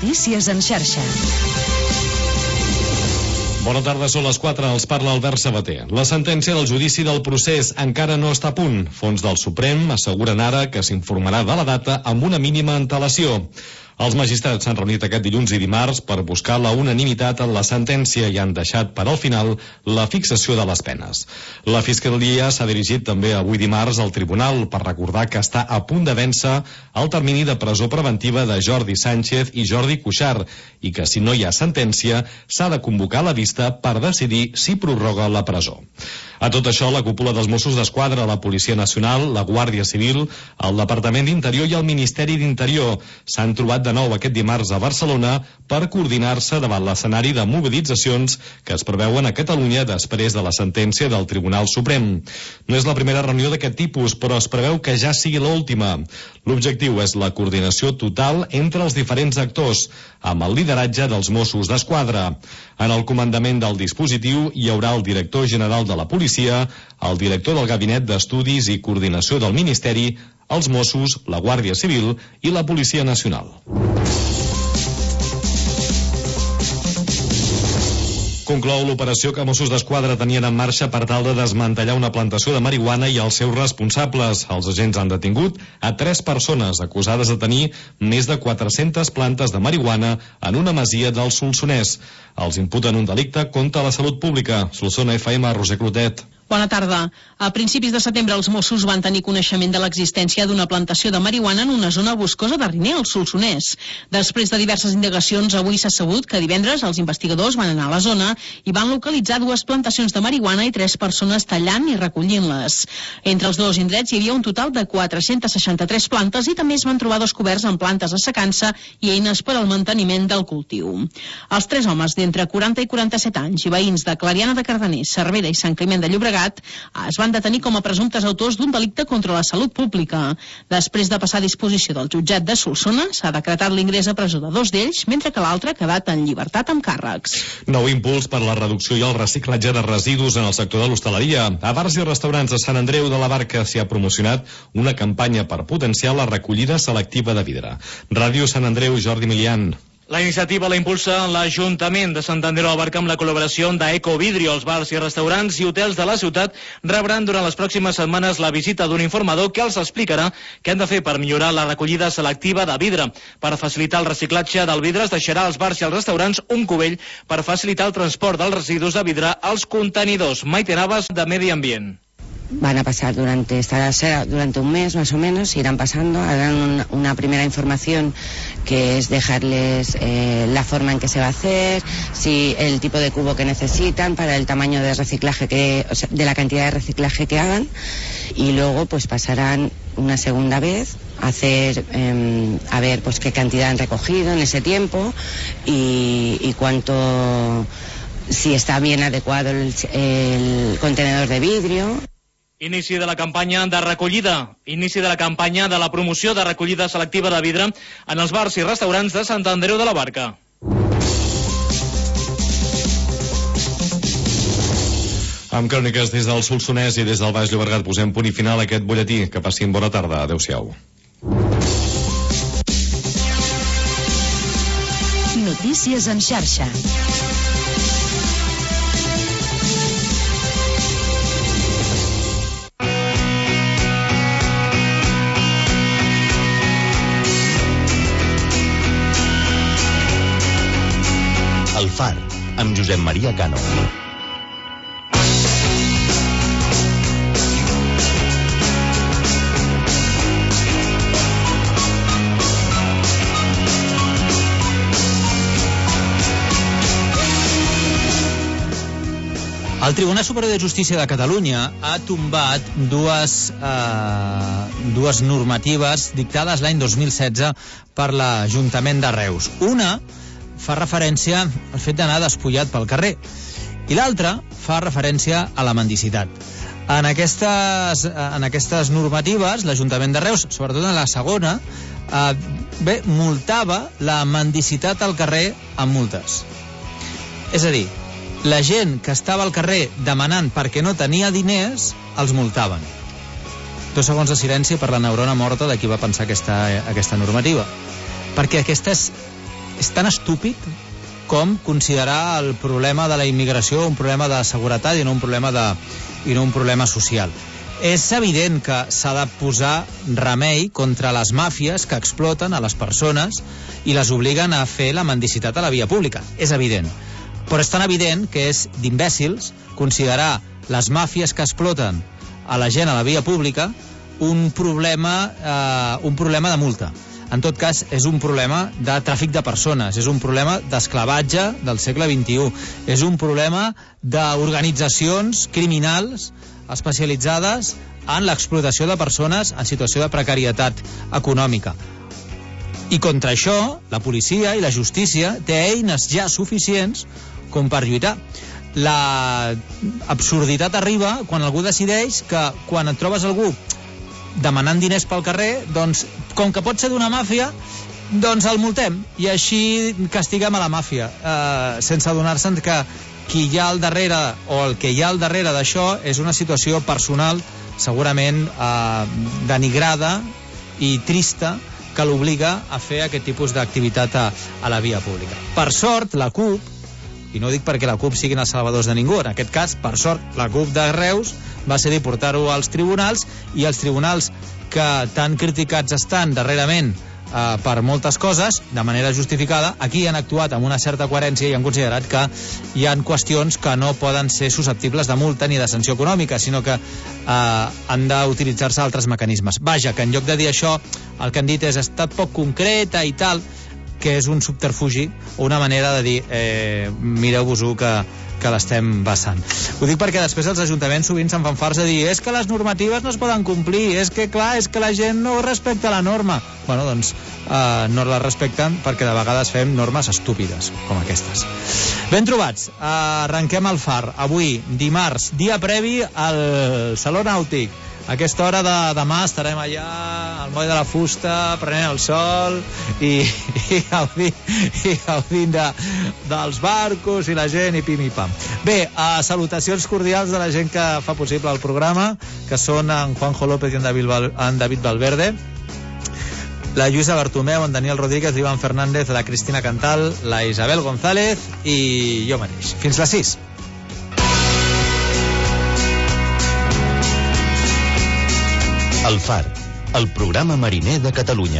Notícies en xarxa. Bona tarda, són les 4, els parla Albert Sabater. La sentència del judici del procés encara no està a punt. Fons del Suprem asseguren ara que s'informarà de la data amb una mínima antelació. Els magistrats s'han reunit aquest dilluns i dimarts per buscar la unanimitat en la sentència i han deixat per al final la fixació de les penes. La Fiscalia s'ha dirigit també avui dimarts al tribunal per recordar que està a punt de vèncer el termini de presó preventiva de Jordi Sánchez i Jordi Cuixart i que si no hi ha sentència s'ha de convocar la vista per decidir si prorroga la presó. A tot això, la cúpula dels Mossos d'Esquadra, la Policia Nacional, la Guàrdia Civil, el Departament d'Interior i el Ministeri d'Interior s'han trobat de nou aquest dimarts a Barcelona per coordinar-se davant l'escenari de mobilitzacions que es preveuen a Catalunya després de la sentència del Tribunal Suprem. No és la primera reunió d'aquest tipus, però es preveu que ja sigui l'última. L'objectiu és la coordinació total entre els diferents actors, amb el lideratge dels Mossos d'Esquadra. En el comandament del dispositiu hi haurà el director general de la policia, el director del Gabinet d'Estudis i Coordinació del Ministeri, els Mossos, la Guàrdia Civil i la Policia Nacional. Conclou l'operació que Mossos d'Esquadra tenien en marxa per tal de desmantellar una plantació de marihuana i els seus responsables. Els agents han detingut a 3 persones acusades de tenir més de 400 plantes de marihuana en una masia del Solsonès. Els imputen un delicte contra la salut pública. Solsona FM, Roser Clotet. Bona tarda. A principis de setembre els Mossos van tenir coneixement de l'existència d'una plantació de marihuana en una zona boscosa de Riner, al Solsonès. Després de diverses indagacions, avui s'ha sabut que divendres els investigadors van anar a la zona i van localitzar 2 plantacions de marihuana i 3 persones tallant i recollint-les. Entre els 2 indrets hi havia un total de 463 plantes i també es van trobar 2 coberts amb plantes assecança i eines per al manteniment del cultiu. Els 3 homes d'entre 40 i 47 anys i veïns de Clariana de Cardener, Cervera i Sant Climent de Llobregat es van detenir com a presumptes autors d'un delicte contra la salut pública. Després de passar a disposició del jutjat de Solsona, s'ha decretat l'ingrés a presó de 2 d'ells, mentre que l'altre ha quedat en llibertat amb càrrecs. Nou impuls per la reducció i el reciclatge de residus en el sector de l'hostaleria. A bars i restaurants de Sant Andreu de la Barca s'hi ha promocionat una campanya per potenciar la recollida selectiva de vidre. Ràdio Sant Andreu, Jordi Milian. La iniciativa la impulsa l'Ajuntament de Sant Andreu de la Barca amb la col·laboració d'Ecovidrio. Els bars i restaurants i hotels de la ciutat rebran durant les pròximes setmanes la visita d'un informador que els explicarà què han de fer per millorar la recollida selectiva de vidre. Per facilitar el reciclatge del vidre es deixarà als bars i als restaurants un cubell per facilitar el transport dels residus de vidre als contenidors. Maite Navas, de Medi Ambient. Van a pasar durante un mes más o menos, irán pasando, harán una primera información que es dejarles la forma en que se va a hacer, si el tipo de cubo que necesitan para el tamaño de reciclaje de la cantidad de reciclaje que hagan, y luego pues pasarán una segunda vez a hacer a ver pues qué cantidad han recogido en ese tiempo y cuánto, si está bien adecuado el contenedor de vidrio. Inici de la campanya de recollida. Inici de la campanya de la promoció de recollida selectiva de vidre en els bars i restaurants de Sant Andreu de la Barca. Amb cròniques des del Solsonès i des del Baix Llobregat posem punt i final a aquest butlletí. Que passin bona tarda. Adéu-siau. Notícies en xarxa. El Far, amb Josep Maria Cano. El Tribunal Superior de Justícia de Catalunya ha tombat dues normatives dictades l'any 2016 per l'Ajuntament de Reus. Una fa referència al fet d'anar despullat pel carrer i l'altra fa referència a la mendicitat. En aquestes normatives, l'Ajuntament de Reus, sobretot en la segona, multava la mendicitat al carrer amb multes. És a dir, la gent que estava al carrer demanant perquè no tenia diners, els multaven. 2 segons de silenci per la neurona morta de qui va pensar aquesta normativa. Perquè aquesta és és tan estúpid com considerar el problema de la immigració un problema de seguretat i no un problema social. És evident que s'ha de posar remei contra les màfies que exploten a les persones i les obliguen a fer la mendicitat a la via pública. És evident. Però és tan evident que és d'imbècils considerar les màfies que exploten a la gent a la via pública un problema de multa. En tot cas, és un problema de tràfic de persones, és un problema d'esclavatge del segle XXI, és un problema d'organitzacions criminals especialitzades en l'explotació de persones en situació de precarietat econòmica. I contra això, la policia i la justícia té eines ja suficients com per lluitar. La absurditat arriba quan algú decideix que quan et trobes algú demanant diners pel carrer, doncs, com que pot ser d'una màfia, doncs el multem i així castiguem a la màfia, sense adonar-se'n que qui hi ha al darrere o el que hi ha al darrere d'això és una situació personal segurament denigrada i trista que l'obliga a fer aquest tipus d'activitat a la via pública. Per sort, la CUP, i no dic perquè la CUP siguin els salvadors de ningú, en aquest cas, per sort, la CUP de Reus va decidir portar-ho als tribunals i els tribunals que tan criticats estan darrerament per moltes coses, de manera justificada, aquí han actuat amb una certa coherència i han considerat que hi han qüestions que no poden ser susceptibles de multa ni de sanció econòmica, sinó que han d'utilitzar-se altres mecanismes. Vaja, que en lloc de dir això, el que han dit és estat poc concreta i tal, que és un subterfugi o una manera de dir mireu-vos-ho que l'estem vessant. Ho dic perquè després els ajuntaments sovint se'n fan farts de dir és que les normatives no es poden complir, és que clar, és que la gent no respecta la norma. Bueno, doncs no la respecten perquè de vegades fem normes estúpides com aquestes. Ben trobats, arrenquem el Far avui, dimarts, dia previ al Saló Nàutic. A aquesta hora de demà estarem allà al moll de la fusta, prenent el sol i gaudint dels barcos i la gent i pim i pam. Bé, salutacions cordials de la gent que fa possible el programa, que són en Juanjo López i en David Valverde, la Lluïsa Bartomeu, en Daniel Rodríguez, l'Ivan Fernández, la Cristina Cantal, la Isabel González i jo mateix. Fins les 6. El Far, el programa mariner de Catalunya.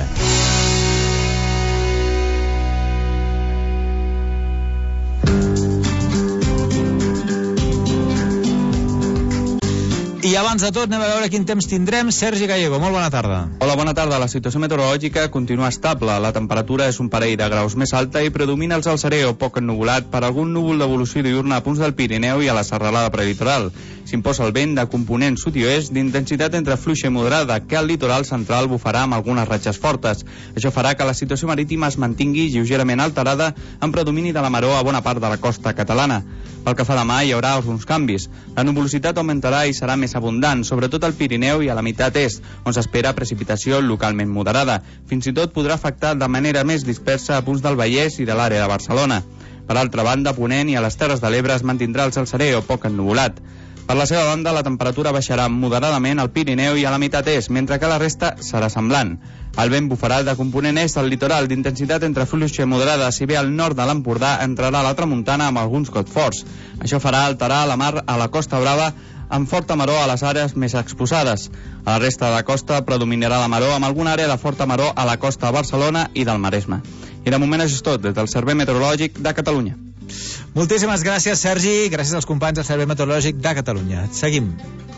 I abans de tot anem a veure quin temps tindrem. Sergi Gallego, molt bona tarda. Hola, bona tarda. La situació meteorològica continua estable. La temperatura és un parell de graus més alta i predomina el salzareo poc ennuvolat per algun núvol d'evolució diurna a punts del Pirineu i a la serralada prelitoral. S'imposa el vent de component sud i oest d'intensitat entre fluixa i moderada, que al litoral central bufarà amb algunes ratxes fortes. Això farà que la situació marítima es mantingui lleugerament alterada amb predomini de la maror a bona part de la costa catalana. Pel que fa a demà hi haurà alguns canvis. La nuvolositat augmentarà i serà més abundant, sobretot al Pirineu i a la meitat est, on s'espera precipitació localment moderada. Fins i tot podrà afectar de manera més dispersa a punts del Vallès i de l'àrea de Barcelona. Per altra banda, a Ponent i a les Terres de l'Ebre es mantindrà el salzareo poc ennuvolat. Per la seva banda, la temperatura baixarà moderadament al Pirineu i a la meitat est, mentre que la resta serà semblant. El vent bufarà de component est al litoral d'intensitat entre fluixa i moderada, si bé al nord de l'Empordà entrarà a la tramuntana amb alguns cops forts. Això farà alterar la mar a la Costa Brava amb forta maror a les àrees més exposades. A la resta de la costa predominarà la maror amb alguna àrea de forta maror a la costa de Barcelona i del Maresme. I de moment això és tot, des del Servei Meteorològic de Catalunya. Moltíssimes gràcies, Sergi, gràcies als companys del Servei Meteorològic de Catalunya. Seguim.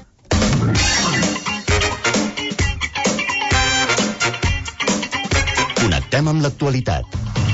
Connectem amb l'actualitat.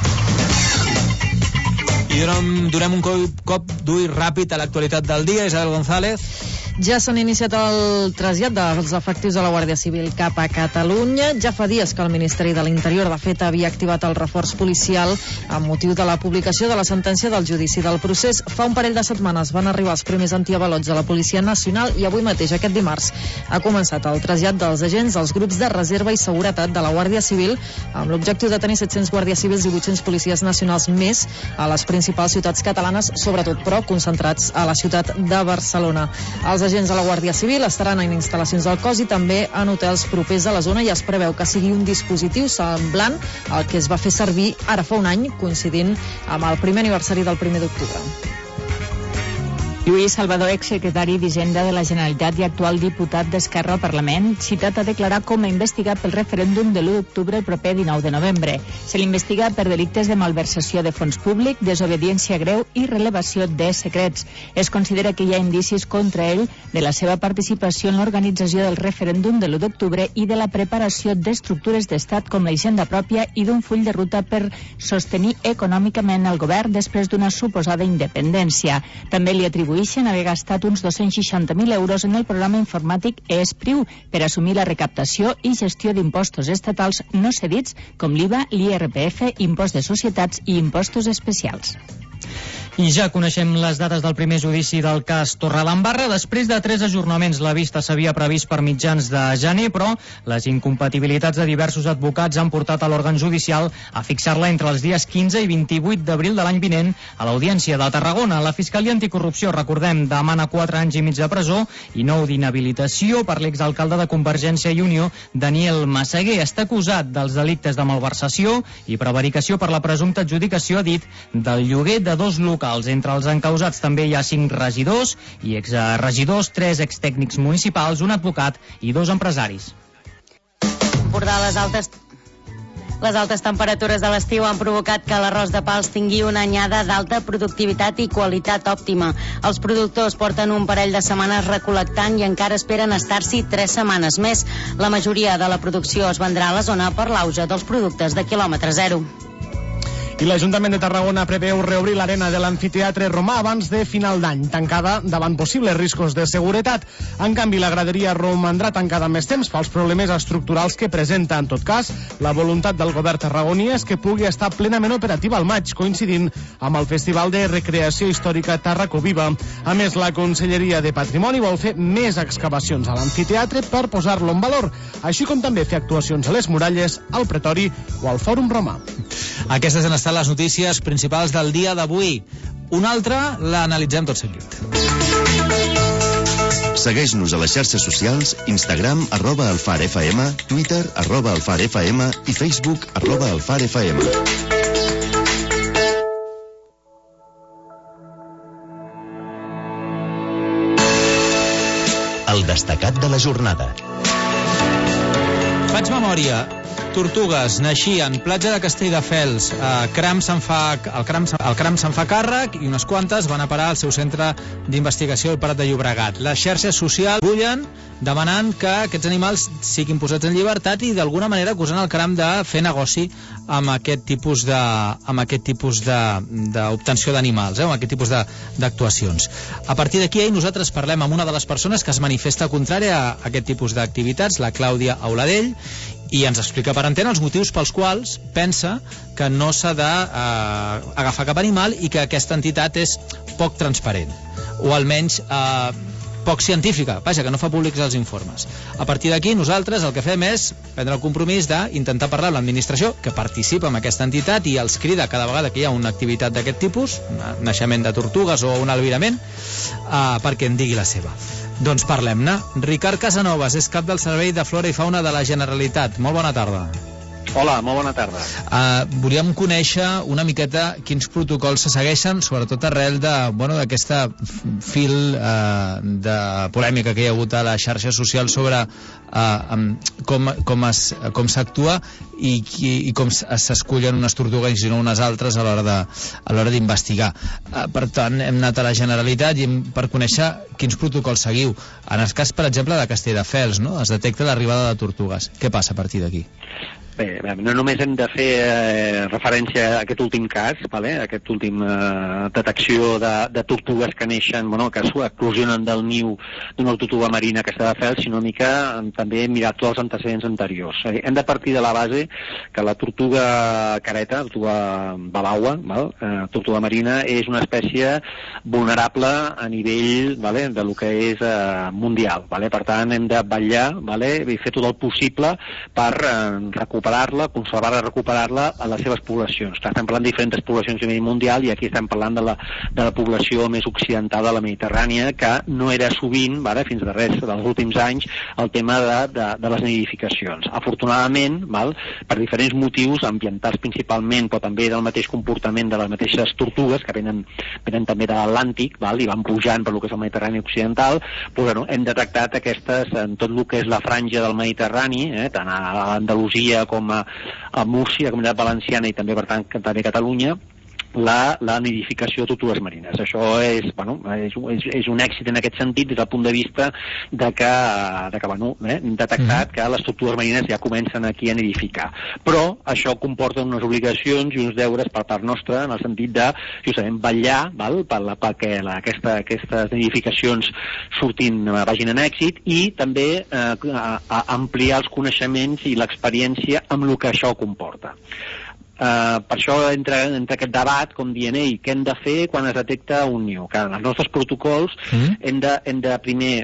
I donem un cop d'ull ràpid a l'actualitat del dia. Isabel González. Ja s'han iniciat el trasllat dels efectius de la Guàrdia Civil cap a Catalunya. Ja fa dies que el Ministeri de l'Interior, de fet, havia activat el reforç policial amb motiu de la publicació de la sentència del judici del procés. Fa un parell de setmanes van arribar els primers antiavalots de la Policia Nacional i avui mateix, aquest dimarts, ha començat el trasllat dels agents dels grups de reserva i seguretat de la Guàrdia Civil amb l'objectiu de tenir 700 guàrdies civils i 800 policies nacionals més a les principals ciutats catalanes, sobretot, però, concentrats a la ciutat de Barcelona. Els Els agents de la Guàrdia Civil estaran en instal·lacions del cos i també en hotels propers a la zona i es preveu que sigui un dispositiu semblant al que es va fer servir ara fa un any, coincidint amb el primer aniversari del 1 d'octubre. Lluís Salvador, exsecretari d'Hisenda de la Generalitat i actual diputat d'Esquerra al Parlament, citat a declarar com a investigat pel referèndum de l'1 d'octubre el proper 19 de novembre. Se l'investiga per delictes de malversació de fons públic, desobediència greu i relevació de secrets. Es considera que hi ha indicis contra ell de la seva participació en l'organització del referèndum de l'1 d'octubre i de la preparació d'estructures d'estat com la hisenda pròpia i d'un full de ruta per sostenir econòmicament el govern després d'una suposada independència. També li atribueixen haver gastat uns 260.000 euros en el programa informàtic ESPRIU per assumir la recaptació i gestió d'impostos estatals no cedits com l'IVA, l'IRPF, impost de societats i impostos especials. I ja coneixem les dates del primer judici del cas Torredembarra. Després de 3 ajornaments, la vista s'havia previst per mitjans de gener, però les incompatibilitats de diversos advocats han portat a l'òrgan judicial a fixar-la entre els dies 15 i 28 d'abril de l'any vinent a l'Audiència de Tarragona. La Fiscalia Anticorrupció, recordem, demana 4 anys i mig de presó i 9 d'inhabilitació per l'exalcalde de Convergència i Unió, Daniel Massaguer. Està acusat dels delictes de malversació i prevaricació per la presumpta adjudicació, ha dit, del lloguer de 2 locals. Entre els encausats també hi ha 5 regidors i exregidors, 3 extècnics municipals, un advocat i 2 empresaris. Empordà, les altes temperatures de l'estiu han provocat que l'arròs de Pals tingui una anyada d'alta productivitat i qualitat òptima. Els productors porten un parell de setmanes recol·lectant i encara esperen estar-s'hi 3 setmanes més. La majoria de la producció es vendrà a la zona per l'auge dels productes de quilòmetre zero. I l'Ajuntament de Tarragona preveu reobrir l'arena de l'amfiteatre romà abans de final d'any, tancada davant possibles riscos de seguretat. En canvi, la graderia romandrà tancada més temps pels problemes estructurals que presenta. En tot cas, la voluntat del govern tarragoní és que pugui estar plenament operativa al maig, coincidint amb el Festival de Recreació Històrica Tarraco Viva. A més, la Conselleria de Patrimoni vol fer més excavacions a l'amfiteatre per posar-lo en valor, així com també fer actuacions a les muralles, al Pretori o al Fòrum Romà. Aquestes han estat les notícies principals del dia d'avui. Una altra l'analitzem tot seguit. Segueix-nos a les xarxes socials, Instagram, @alfarfm, Twitter, @alfarfm i Facebook, @alfarfm. El destacat de la jornada. Faig memòria. Tortugues naixien, platja de Castelldefels, el Cram se'n fa càrrec i unes quantes van a parar al seu centre d'investigació al Prat de Llobregat. Les xarxes socials bullen demanant que aquests animals siguin posats en llibertat i d'alguna manera acusant el Cram de fer negoci amb aquest tipus d'obtenció d'animals, amb aquest tipus d'actuacions. A partir d'aquí nosaltres parlem amb una de les persones que es manifesta contrària a aquest tipus d'activitats, la Clàudia Auladell, i ens explica per antena els motius pels quals pensa que no s'ha d'agafar cap animal i que aquesta entitat és poc transparent, o almenys poc científica, vaja, que no fa públics els informes. A partir d'aquí nosaltres el que fem és prendre el compromís d'intentar parlar amb l'administració que participa en aquesta entitat i els crida cada vegada que hi ha una activitat d'aquest tipus, un naixement de tortugues o un albirament, perquè en digui la seva. Doncs parlem-ne. Ricard Casanovas és cap del Servei de Flora i Fauna de la Generalitat. Molt bona tarda. Hola, molt bona tarda. Volíem conèixer una miqueta quins protocols se segueixen, sobretot arrel d'aquesta fil de polèmica que hi ha hagut a les xarxes socials sobre com s'actua i com s'escullen unes tortugues i no unes altres a l'hora d'investigar. Per tant, hem anat a la Generalitat per conèixer quins protocols seguiu. En el cas, per exemple, de Castelldefels, no? Es detecta l'arribada de tortugues. Què passa a partir d'aquí? Bé, no només hem de fer referència a aquest últim cas, aquest últim detecció de tortugues que neixen, que eclosionen del niu d'una tortuga marina que està de fel, sinó una mica també mirar tots els antecedents anteriors. Hem de partir de la base que la tortuga careta, tortuga balaua, tortuga marina, és una espècie vulnerable a nivell de lo que és mundial. Per tant, hem de vetllar i fer tot el possible per recuperar recuperar-la, conservar-la i recuperar-la a les seves poblacions. Estem parlant de diferents poblacions a nivell mundial i aquí estem parlant de la població més occidental de la Mediterrània, que no era sovint, fins de res dels últims anys, el tema de les nidificacions. Afortunadament, per diferents motius, ambientals principalment, però també del mateix comportament de les mateixes tortugues, que venen també de l'Atlàntic, i van pujant per lo que és el Mediterrani occidental, però hem detectat aquestes, en tot el que és la franja del Mediterrani, tant a Andalusia com a Múrcia, Comunitat Valenciana i també, per tant, també a Catalunya, la nidificació de tortugues marines. Això és un èxit en aquest sentit des del punt de vista de que hem detectat que les tortugues marines ja comencen aquí a nidificar. Però això comporta unes obligacions i uns deures per part nostra en el sentit de, justament, vetllar perquè aquestes nidificacions vagin en èxit i també ampliar els coneixements i l'experiència amb el que això comporta. Per això entra aquest debat com dient què hem de fer quan es detecta un niu. En els nostres protocols hem de primer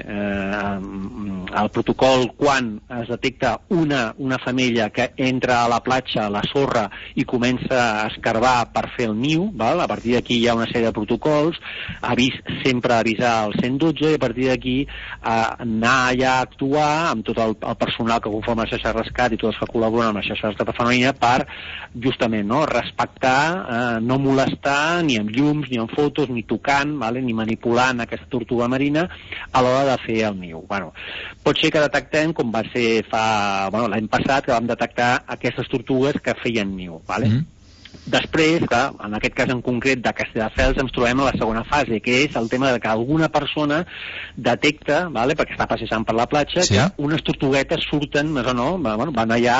el protocol quan es detecta una femella que entra a la platja, a la sorra i comença a escarbar per fer el niu, a partir d'aquí hi ha una sèrie de protocols, sempre avisar el 112 i a partir d'aquí anar allà a actuar amb tot el personal que conforma la xarxa de rescat i tots els que col·laboren amb la xarxa de rescat femenina per justament respectar, no molestar ni amb llums, ni amb fotos, ni tocant, ni manipulant aquesta tortuga marina a l'hora de fer el niu. Pot ser que detectem, com va ser l'any passat, que vam detectar aquestes tortugues que feien niu. Després, en aquest cas en concret de Castelldefels, ens trobem a la segona fase, que és el tema de que alguna persona detecta, perquè està passejant per la platja, que unes tortuguetes surten, més o no, van allà,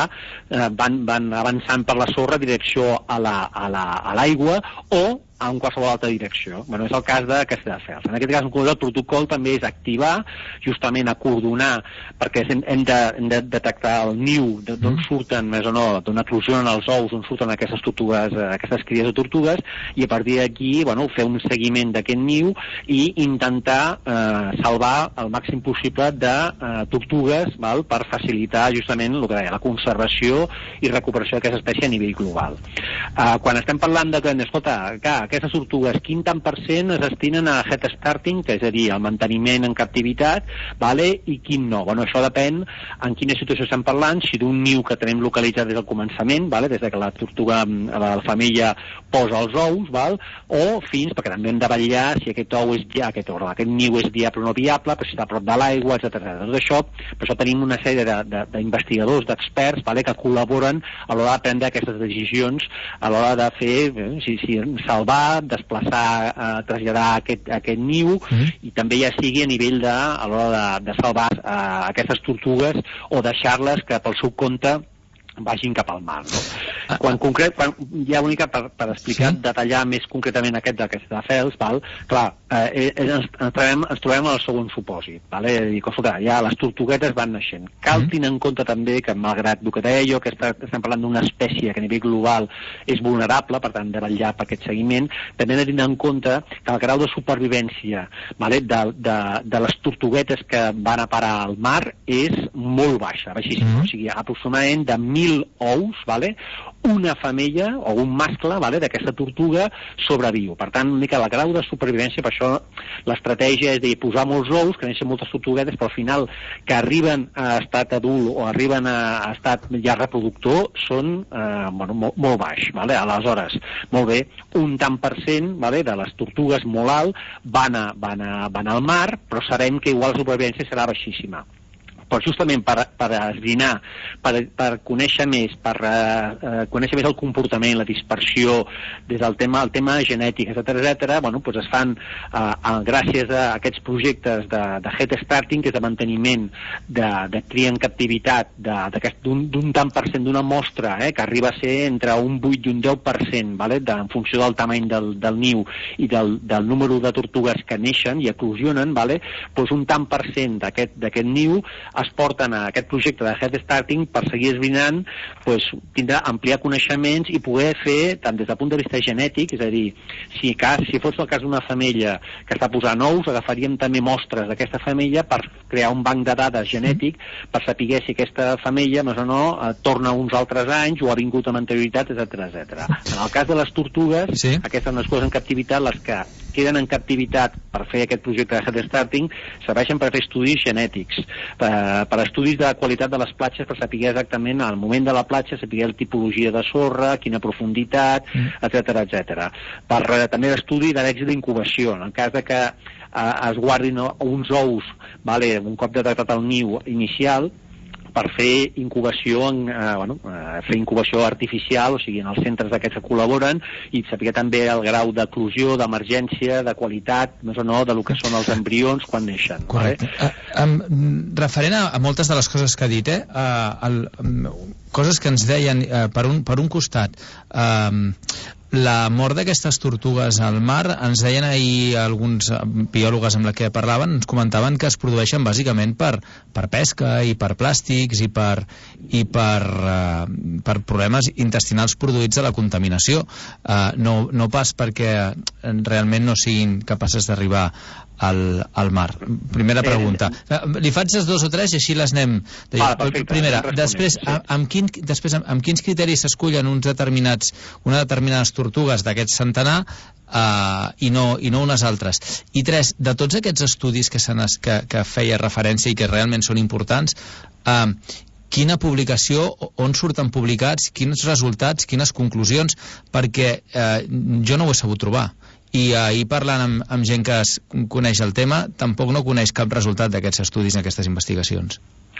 van avançant per la sorra en direcció a l'aigua o en qualsevol altra direcció. És el cas de Castelldefels. En aquest cas, el protocol també és activar, justament acordonar, perquè hem de detectar el niu d'on surten, més o no, d'on eclosionen els ous, on surten aquestes tortugues, aquestes cries de tortugues, i a partir d'aquí, fer un seguiment d'aquest niu i intentar salvar el màxim possible de tortugues per facilitar justament el que deia, la conservació i recuperació d'aquesta espècie a nivell global. Quan estem parlant de que, escolta, aquestes tortugues, quin tant % es destinen a head starting, que és a dir, al manteniment en captivitat, i quin no. Això depèn en quina situació estem parlant, si d'un niu que tenim localitzat des del començament, des que la tortuga, la femella posa els ous, o fins, perquè també hem de vetllar si aquest niu és viable o no viable, si està a prop de l'aigua, etc. Tot això, per això tenim una sèrie d'investigadors, d'experts, que col·laboren a l'hora de prendre aquestes decisions, a l'hora de fer, si salvar, desplaçar, traslladar aquest niu i també ja sigui a nivell a l'hora de salvar aquestes tortugues o deixar-les que pel seu compte vagin cap al mar. Quan hi ha una mica per explicar, detallar més concretament aquest de Castelldefels, clar, ens trobem al segon supòsit. Ja les tortuguetes van naixent. Cal tenir en compte també que, malgrat el que deia jo, que estem parlant d'una espècie que a nivell global és vulnerable, per tant, de vetllar per aquest seguiment, també hem de tenir en compte que el grau de supervivència de les tortuguetes que van a parar al mar és molt baixa, baixíssima. O sigui, aproximadament de 1.000 ous, una femella o un mascle d'aquesta tortuga sobreviu. Per tant, una mica el grau de supervivència, per això l'estratègia és de posar molts ous, que neixen moltes tortuguetes, però al final que arriben a estat adult o arriben a estat ja reproductor són molt baix. Aleshores, molt bé, un tant % de les tortugues molt alt van al mar, però sabem que igual la supervivència serà baixíssima. Però justament per esbrinar, per conèixer més, conèixer més el comportament, la dispersió, des del tema genètic, etc., es fan, gràcies a aquests projectes de head starting, que és de manteniment, de cria en captivitat, d'un tant % d'una mostra, que arriba a ser entre un 8 i un 10%, en funció del tamany del niu i del número de tortugues que neixen i eclosionen, un tant % d'aquest niu es porten a aquest projecte de Head Starting per seguir esbrinant, tindrà ampliar coneixements i poder fer, tant des del punt de vista genètic, és a dir, si fos el cas d'una femella que està posant ous, agafaríem també mostres d'aquesta femella per crear un banc de dades genètic per saber si aquesta femella, més o no, torna uns altres anys o ha vingut amb anterioritat, etc. En el cas de les tortugues, aquestes nascudes en captivitat, les que queden en captivitat per fer aquest projecte de Head Starting, serveixen per fer estudis genètics, per estudis de qualitat de les platges, per saber exactament al moment de la platja, saber la tipologia de sorra, quina profunditat, etc. Per també l'estudi de l'èxit d'incubació, en el cas de que es guardin uns ous, un cop detectat el niu inicial, per fer incubació fer incubació artificial, o sigui, en els centres d'aquests que col·laboren, i saber també el grau d'eclosió, d'emergència, de qualitat, més o no, de lo que són els embrions quan neixen. Correcte. Referent a moltes de les coses que ha dit, coses que ens deien, per un costat, la mort d'aquestes tortugues al mar, ens deien ahir alguns biòlogs amb la que parlaven, ens comentaven que es produeixen bàsicament per pesca i per plàstics i per problemes intestinals produïts de la contaminació, no pas perquè realment no siguin capaces d'arribar al mar. Primera pregunta. Li faig les dos o tres i així les anem. Primera, després, amb quins criteris s'escullen unes determinades tortugues d'aquest centenar i no unes altres? I tres, de tots aquests estudis que feia referència i que realment són importants, quina publicació, on surten publicats, quins resultats, quines conclusions, perquè jo no ho he sabut trobar. I ahir parlant amb gent que coneix el tema, tampoc no coneix cap resultat d'aquests estudis, d'aquestes investigacions.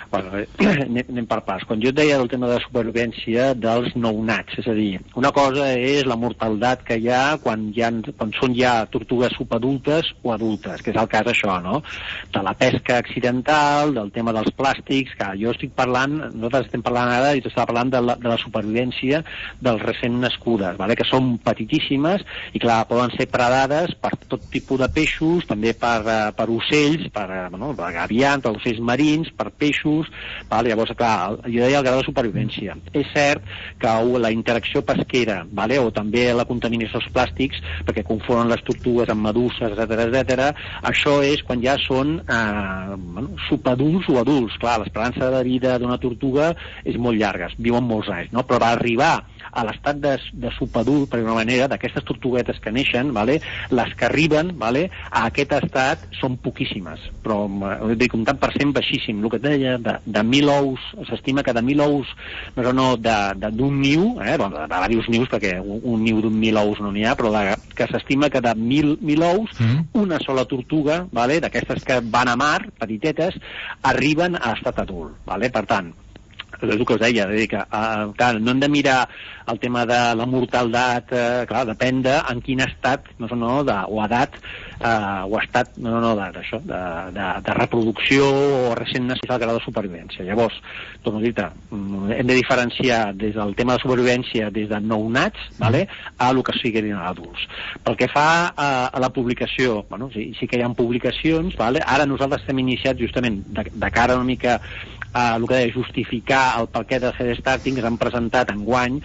Anem per parts. Quan jo et deia del tema de la supervivència dels nounats, és a dir, una cosa és la mortaldat que hi ha quan són ja tortugues subadultes o adultes, que és el cas això, no? De la pesca accidental, del tema dels plàstics, que jo nosaltres estem parlant ara, i t'estava parlant de la supervivència dels recent nascudes, que són petitíssimes i, clar, poden ser predades per tot tipus de peixos, també per ocells, per gavians, per ocells marins, per peixos. Llavors, clar, jo deia el grau de supervivència. És cert que la interacció pesquera, o també la contaminació dels plàstics, perquè confonen les tortugues amb meduses, etc., això és quan ja són subadults o adults. Clar, l'esperança de vida d'una tortuga és molt llarga, viuen molts anys, no? Però va arribar a l'estat de subadult, per una manera, d'aquestes tortuguetes que neixen, les que arriben a aquest estat són poquíssimes, però un tant per cent baixíssim. El que et deia, de 1.000 ous, s'estima que de 1.000 ous, d'un niu, de diversos nius, perquè un niu d'1.000 ous no n'hi ha, però que s'estima que de 1.000 ous, una sola tortuga, d'aquestes que van a mar, petitetes, arriben a estat adult. Per tant, és el que us deia, que no hem de mirar el tema de la mortaldat, clar, depèn de en quin estat, o edat, o estat, de reproducció o recent nascut al grau de supervivència. Llavors, torno a dir-te, hem de diferenciar des del tema de supervivència des de nounats, a el que siguin adults. Pel que fa a la publicació, sí que hi ha publicacions, ara nosaltres hem iniciat justament de cara una mica el que deia, justificar el perquè del Head Starting, que s'han presentat enguany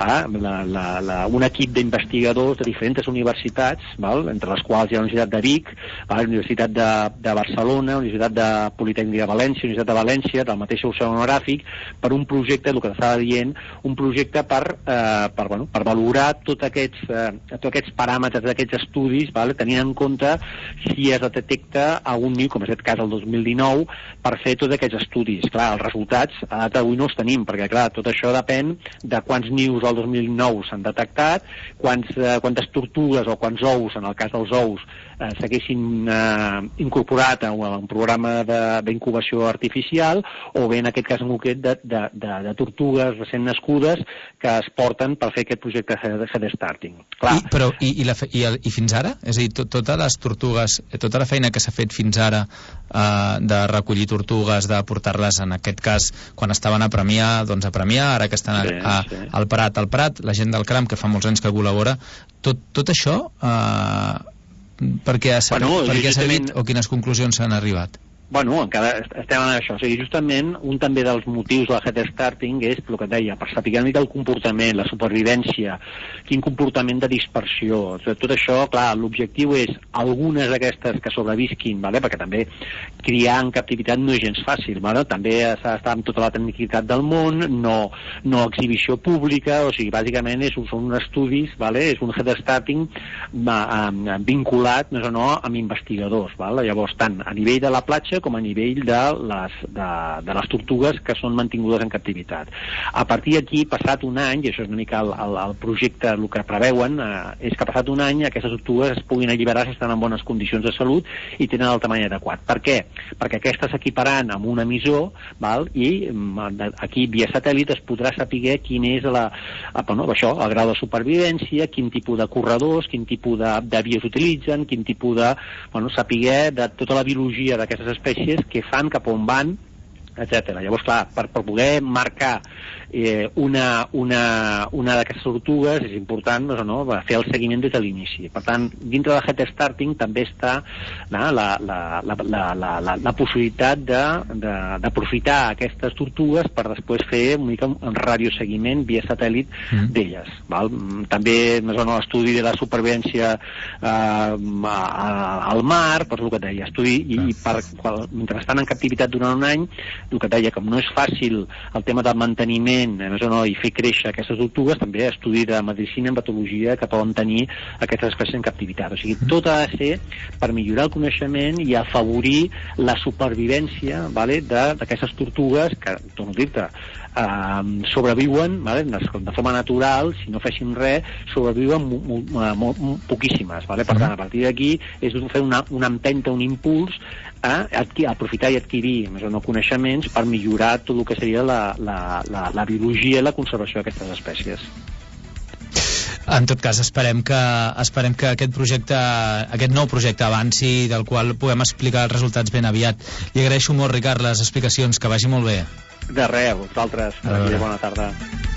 un equip d'investigadors de diferents universitats, entre les quals hi ha la Universitat de Vic, la Universitat de Barcelona, la Universitat de Politècnica de València, la Universitat de València, del mateix oceanogràfic, per un projecte, el que estava dient, un projecte per valorar tots aquests paràmetres d'aquests estudis, tenint en compte si es detecta algun niu, com és aquest cas el 2019, per fer tots aquests estudis. Clar, els resultats a data d'avui no els tenim, perquè clar, tot això depèn de quants nius el 2009 s'han detectat, quantes tortugues o quants ous, en el cas dels ous, s'haguessin incorporat a un programa d'incubació artificial, o bé en aquest cas en concret de tortugues recent nascudes que es porten per fer aquest projecte Head Starting. I fins ara? És a dir, totes les tortugues, tota la feina que s'ha fet fins ara de recollir tortugues, de portar-les, en aquest cas, quan estaven a Premià, doncs a Premià, ara que estan al Prat, la gent del CRAM, que fa molts anys que col·labora, tot això per què s'ha fet o quines conclusions s'han arribat? Bueno, encara estem en això. O sigui, justament, un també dels motius de la head starting és el que et deia, per saber una mica el comportament, la supervivència, quin comportament de dispersió. Tot això, clar, l'objectiu és algunes d'aquestes que sobrevisquin, vale? Perquè també criar en captivitat no és gens fàcil, vale? També s'ha d'estar amb tota la tecnicitat del món, no exhibició pública, o sigui, bàsicament són uns estudis, vale? És un head starting vinculat, més o no, amb investigadors, vale? Llavors, tant a nivell de la platja com a nivell de les tortugues que són mantingudes en captivitat. A partir d'aquí, passat un any, i això és una mica el projecte, el que preveuen, és que passat un any aquestes tortugues es puguin alliberar si estan en bones condicions de salut i tenen el tamany adequat. Per què? Perquè aquestes s'equiparan amb un emissor, val? I aquí, via satèl·lit, es podrà saber quin és el grau de supervivència, quin tipus de corredors, quin tipus de vies utilitzen, quin tipus de... saber de tota la biologia d'aquestes espècies que fan, cap on van, etc. Llavors, clar, per poder marcar una d'aquestes tortugues és important fer el seguiment des de l'inici. Per tant, dintre de head starting també està la possibilitat d'aprofitar aquestes tortugues per després fer una mica un radioseguiment via satèl·lit d'elles. També l'estudi de la supervivència al mar, per el que et deia, mentre estan en captivitat durant un any, el que et deia, com no és fàcil el tema del manteniment i fer créixer aquestes tortugues, també estudi de medicina en patologia que poden tenir aquestes espècies en captivitat. O sigui, tot ha de ser per millorar el coneixement i afavorir la supervivència d'aquestes tortugues que, torno a dir-te, sobreviuen de forma natural, si no fessin res, sobreviuen poquíssimes. Per tant, a partir d'aquí és fer una empenta, un impuls a aprofitar i adquirir coneixements per millorar tot el que seria la biologia i la conservació d'aquestes espècies. En tot cas, esperem que aquest nou projecte avanci, del qual puguem explicar els resultats ben aviat. Li agraeixo molt, Ricard, les explicacions, que vagi molt bé. De res, vosaltres. Bona tarda.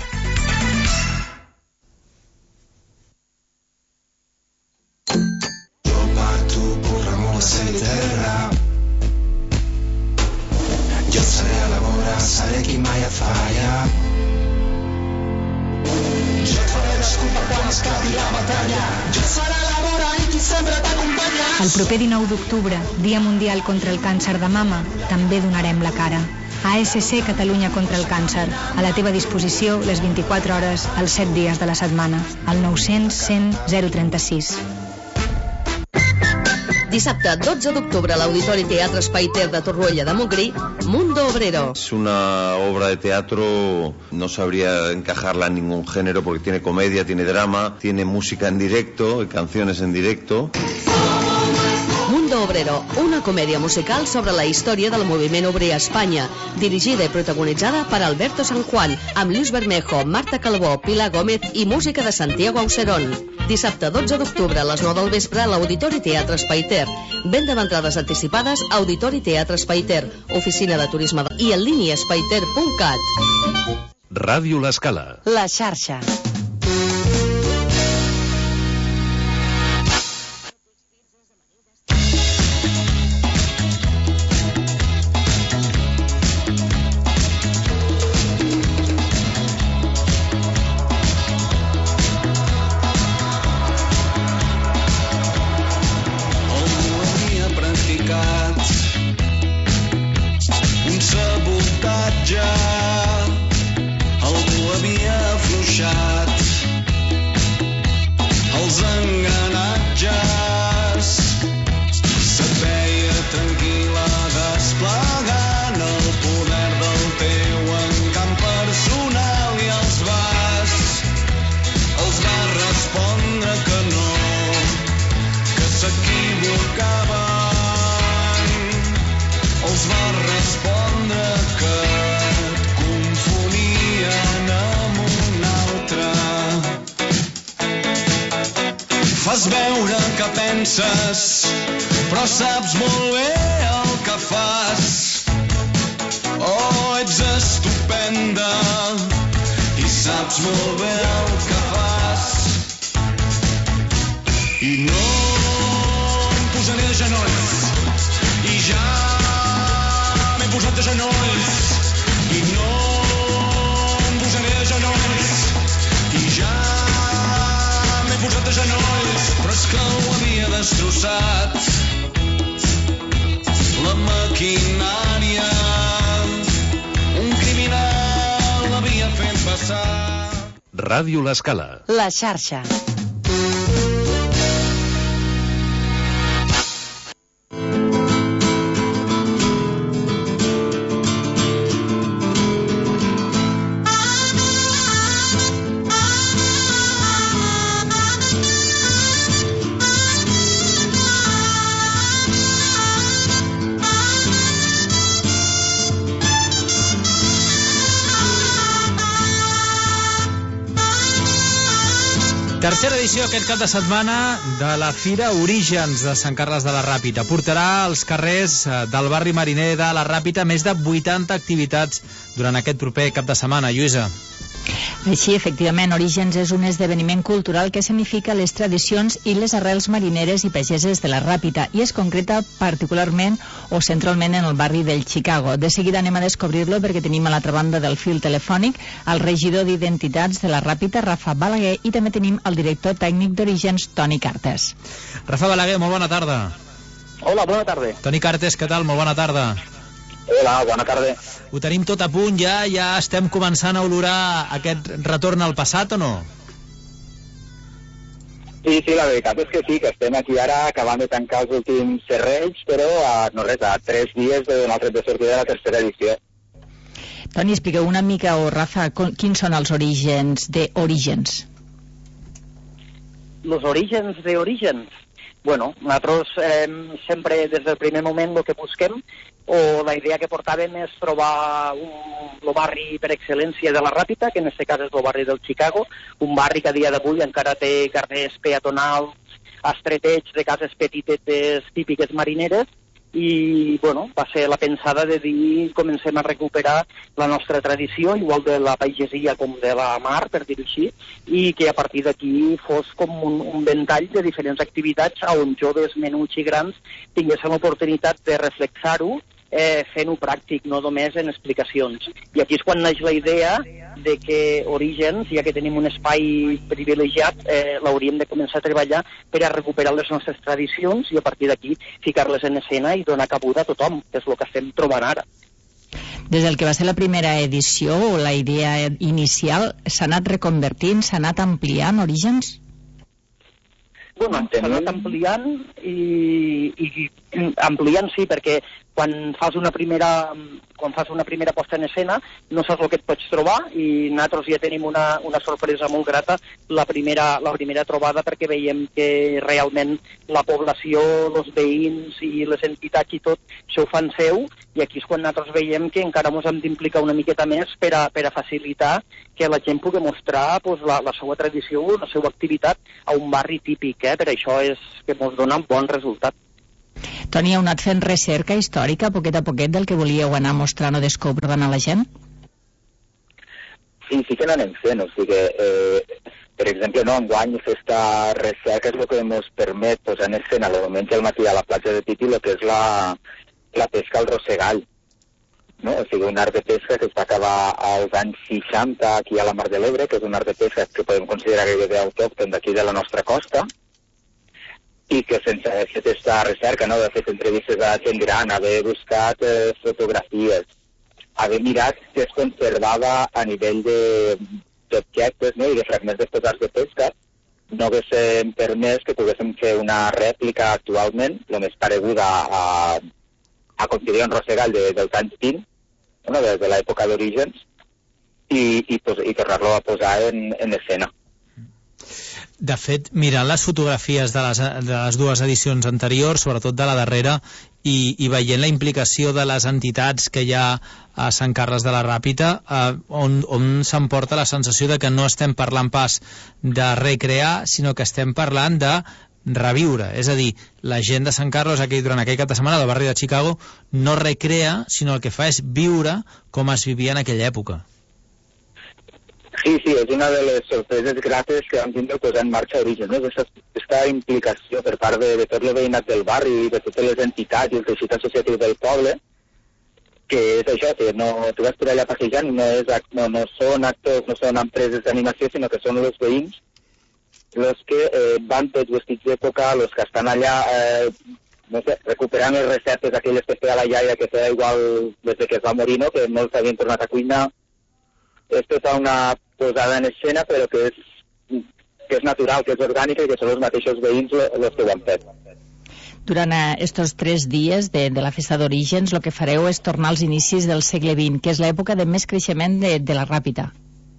Jo parto per remolse di terra, jo saré a la vora, saré qui mai et falla. Jo et faré desculpa quan escapi la batalla, jo seré a la vora i qui sempre t'acompanya. El proper 19 d'octubre, Dia Mundial contra el Càncer de Mama, també donarem la cara. ASC Catalunya contra el càncer, a la teva disposició les 24 hores, els 7 dies de la setmana, al 900 100 036. Dissabte 12 d'octubre a l'Auditori Teatre Espai Ter de Torroella de Montgrí, Mundo Obrero. Es una obra de teatro, no sabría encajarla en ningún género porque tiene comedia, tiene drama, tiene música en directo y canciones en directo. Mundo Obrero, una comèdia musical sobre la història del moviment obrer a Espanya, dirigida i protagonitzada per Alberto San Juan, amb Luis Bermejo, Marta Calbó, Pilar Gómez i música de Santiago Auserón. Dissabte 12 d'octubre a les 9 del vespre a l'Auditori Teatre Espai Ter. Venda d'entrades anticipades Auditori Teatre Espai Ter, oficina de turisme i en línia espaiter.cat. Ràdio L'Escala. La xarxa. Però saps molt bé el que fas. Oh, ets estupenda i saps molt bé el que fas. I no em posaré de genolls i ja posat de genolls i no em posaré de genolls i ja m'he posat de genolls, però és que ho havia destrossat la maquinària, un criminal l'havia fet passar. Ràdio L'Escala. La xarxa. Tercera edició aquest cap de setmana de la Fira Orígens de Sant Carles de la Ràpita. Portarà als carrers del barri mariner de la Ràpita més de 80 activitats durant aquest proper cap de setmana. Lluïsa. Així, efectivament, Orígens és un esdeveniment cultural que significa les tradicions i les arrels marineres i pageses de la Ràpita i es concreta particularment o centralment en el barri del Chicago. De seguida anem a descobrir-lo perquè tenim a l'altra banda del fil telefònic el regidor d'Identitats de la Ràpita, Rafa Balaguer, i també tenim el director tècnic d'Orígens, Toni Cartes. Rafa Balaguer, molt bona tarda. Hola, bona tarda. Toni Cartes, què tal? Molt bona tarda. Hola, bona tarda. Ho tenim tot a punt ja? Ja estem començant a olorar aquest retorn al passat o no? Sí, la veritat és que sí, que estem aquí ara acabant de tancar els últims serrells, però no res, a 3 dies de donar el tret de sortida de la tercera edició. Toni, expliqueu una mica, o Rafa, quins són els orígens d'Orígens? Els orígens d'Orígens? Bueno, nosaltres sempre des del primer moment el que busquem o la idea que portàvem és trobar el barri per excel·lència de la Ràpita, que en aquest cas és el barri del Chicago, un barri que a dia d'avui encara té carrers peatonals, estretets de cases petitetes típiques marineres, i bueno, va ser la pensada de dir comencem a recuperar la nostra tradició, igual de la pagesia com de la mar, per dir-ho així, i que a partir d'aquí fos com un ventall de diferents activitats on joves, menuts i grans tinguessin l'oportunitat de reflexar-ho fent-ho pràctic, no només en explicacions. I aquí és quan naix la idea de que Orígens, ja que tenim un espai privilegiat, l'hauríem de començar a treballar per a recuperar les nostres tradicions i a partir d'aquí ficar-les en escena i donar cabuda a tothom, que és el que estem trobant ara. Des del que va ser la primera edició o la idea inicial, s'ha anat reconvertint, s'ha anat ampliant Orígens? Bueno, s'ha anat ampliant i ampliant sí, perquè quan fas una primera posta en escena no saps el que et pots trobar i nosaltres ja tenim una sorpresa molt grata la primera trobada, perquè veiem que realment la població, els veïns i les entitats i tot s'ho fan seu, i aquí és quan nosaltres veiem que encara ens hem d'implicar una miqueta més per a facilitar que la gent pugui mostrar la seva tradició, la seva activitat a un barri típic, per això és que ens dona un bon resultat. Toni, heu anat fent recerca històrica poquet a poquet del que volíeu anar mostrant o descobrint a la gent? Sí que n'anem fent, o sigui que, per exemple, enguany aquesta recerca és el que ens permet posar en escena el diumenge al matí a la platja de Titi el que és la pesca al rossegall. No? O sigui, un art de pesca que es va acabar als anys 60 aquí a la Mar de l'Ebre, que és un art de pesca que podem considerar gairebé autòcton d'aquí de la nostra costa, i que sense haver fet aquesta recerca, no? De fet entrevistes a gent gran, haver buscat fotografies, haver mirat què es conservava a nivell d'objectes, no? I de fragments d'estos arts de pesca, no haguéssim permès que poguéssim fer una rèplica actualment, el més pareguda a com diria un rossegall dels anys 20, no? De l'època d'Orígens, i tornar-lo a posar en escena. De fet, mirant les fotografies de les dues edicions anteriors, sobretot de la darrera, i veient la implicació de les entitats que hi ha a Sant Carles de la Ràpita, on s'emporta la sensació de que no estem parlant pas de recrear, sinó que estem parlant de reviure. És a dir, la gent de Sant Carles durant aquell cap de setmana del barri de Chicago no recrea, sinó el que fa és viure com es vivia en aquella època. Sí, és una de les sorpreses grates que vam tindre posar en marxa Orígens, no? Aquesta implicació per part de tot el veïnat del barri i de totes les entitats i el teixit associatiu del poble, que és això, que tu vas per allà passejant i no són actors, no són empreses d'animació, sinó que són els veïns els que van tots vestits d'època, els que estan allà, no sé, recuperant les receptes aquelles que feia la iaia, que feia igual des que es va morir, no? Que no els havien tornat a cuinar. És tota una posada en escena, però que és natural, que és orgànica i que són els mateixos veïns els que ho han fet. Durant estos 3 dies de la festa d'Orígens, el que fareu és tornar als inicis del segle XX, que és l'època de més creixement de la Ràpita.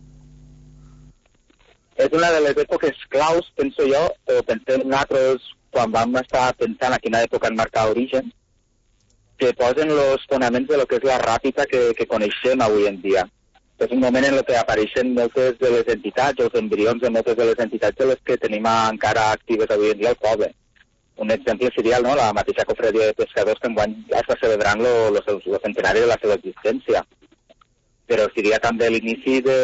És una de les èpoques claus, penso jo, o pensem nosaltres quan vam estar pensant a quina època enmarcar Orígens, que posen els fonaments de lo que és la Ràpita que coneixem avui en dia. És un moment en què apareixen moltes de les entitats, els embrions de moltes de les entitats de les que tenim encara actives avui en dia al poble. Un exemple seria la mateixa cofradia de pescadors que enguany ja està celebrant el centenari de la seva existència. Però seria també l'inici de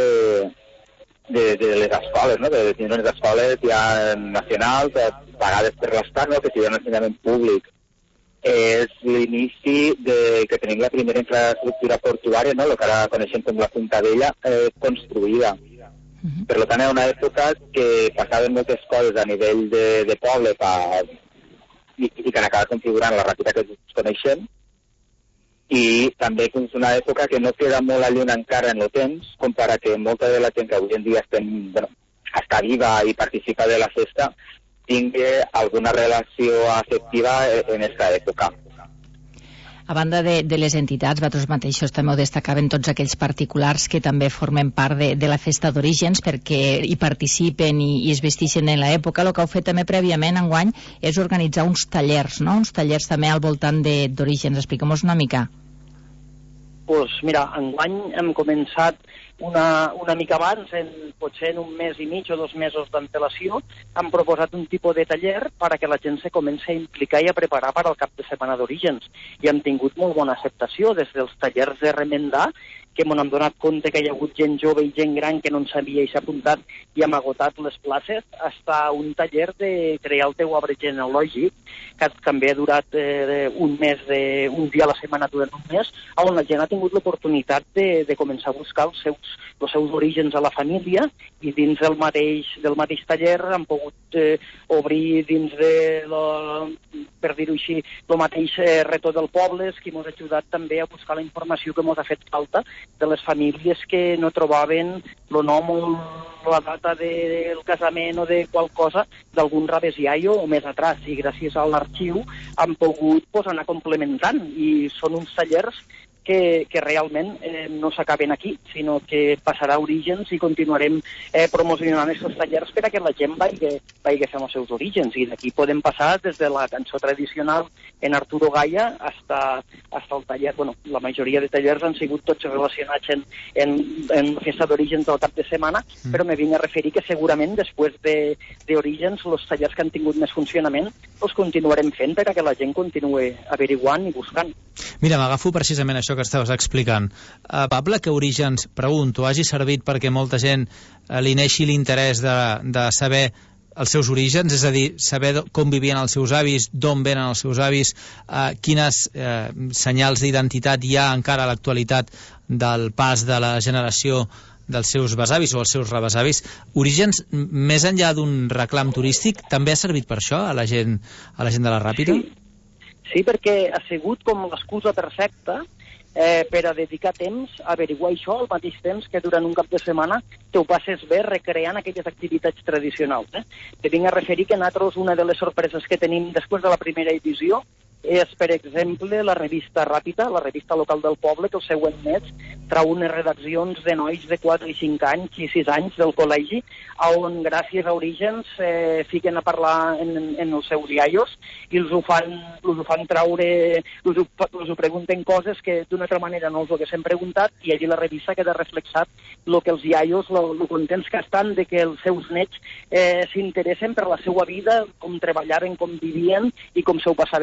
les escoles, no? De tenir unes escoles ja nacionals, pagades per l'Estat, que sigui un ensenyament públic. És l'inici que tenim la primera infraestructura portuària, el que ara coneixem com la Ciutadella, construïda. Per tant, era una època que passaven moltes coses a nivell de poble i que han acabat configurant la Ràpita que coneixem, i també és una època que no queda molt lluny encara en el temps, com per a que molta de la gent que avui en dia està viva i participa de la festa tingui alguna relació afectiva en aquesta època. A banda de les entitats, vosaltres mateixos també ho destacaven tots aquells particulars que també formen part de la festa d'Orígens perquè hi participen i es vestixen en l'època. El que heu fet també prèviament enguany és organitzar uns tallers, no? Uns tallers també al voltant d'Orígens. Expliquem-nos una mica. Doncs mira, enguany hem començat una mica abans, potser en un mes i mig o 2 mesos d'antelació, hem proposat un tipus de taller perquè la gent se comenci a implicar i a preparar per al cap de setmana d'Orígens. I hem tingut molt bona acceptació des dels tallers de remendar, que m'ho hem donat compte que hi ha hagut gent jove i gent gran que no en sabia i s'ha apuntat i hem agotat les places, hasta un taller de crear el teu arbre genealògic, que també ha durat un dia a la setmana durant un mes, on la gent ha tingut l'oportunitat de començar a buscar els seus orígens a la família, i dins del mateix taller han pogut obrir dins per dir-ho així, el mateix retó del poble, que ens ha ajudat també a buscar la informació que ens ha fet falta de les famílies que no trobaven el nom o la data del casament o de qual cosa d'algun rabesiaio o més atrás, i gràcies a l'arxiu han pogut anar complementant, i són uns tallers que realment no s'acaben aquí, sinó que passarà a Orígens i continuarem promocionant aquests tallers per a que la gent vagi fent els seus orígens, i d'aquí podem passar des de la cançó tradicional en Arturo Gaya hasta el taller. Bueno, la majoria de tallers han sigut tots relacionats en festa d'Orígens del cap de setmana, però me vinc a referir que segurament després d'Orígens els tallers que han tingut més funcionament els continuarem fent per a que la gent continuï averiguant i buscant. Mira, m'agafo precisament això que estaves explicant. Probable que Orígens, pregunto, hagi servit perquè molta gent li neixi l'interès de saber els seus orígens, és a dir, saber com vivien els seus avis, d'on venen els seus avis, quines senyals d'identitat hi ha encara a l'actualitat del pas de la generació dels seus besavis o els seus rebesavis. Orígens, més enllà d'un reclam turístic, també ha servit per això a la gent de la Ràpita? Sí, perquè ha sigut com l'excusa perfecta per a dedicar temps a averiguar això al mateix temps que durant un cap de setmana t'ho passes bé recreant aquelles activitats tradicionals. Te vinc a referir que nosaltres una de les sorpreses que tenim després de la primera edició és, per exemple, la revista Ràpita, la revista local del poble, que el següent mes trau unes redaccions de nois de 4 i 5 anys i 6 anys del col·legi, on gràcies a Orígens fiquen a parlar en els seus iaios i els ho fan traure, els ho pregunten coses que d'una altra manera no els ho haguessin preguntat, i allí la revista queda reflexat el que els iaios, lo contents que estan de que els seus nets s'interessen per la seva vida, com treballaven, com vivien i com s'ho passaven bé. Per això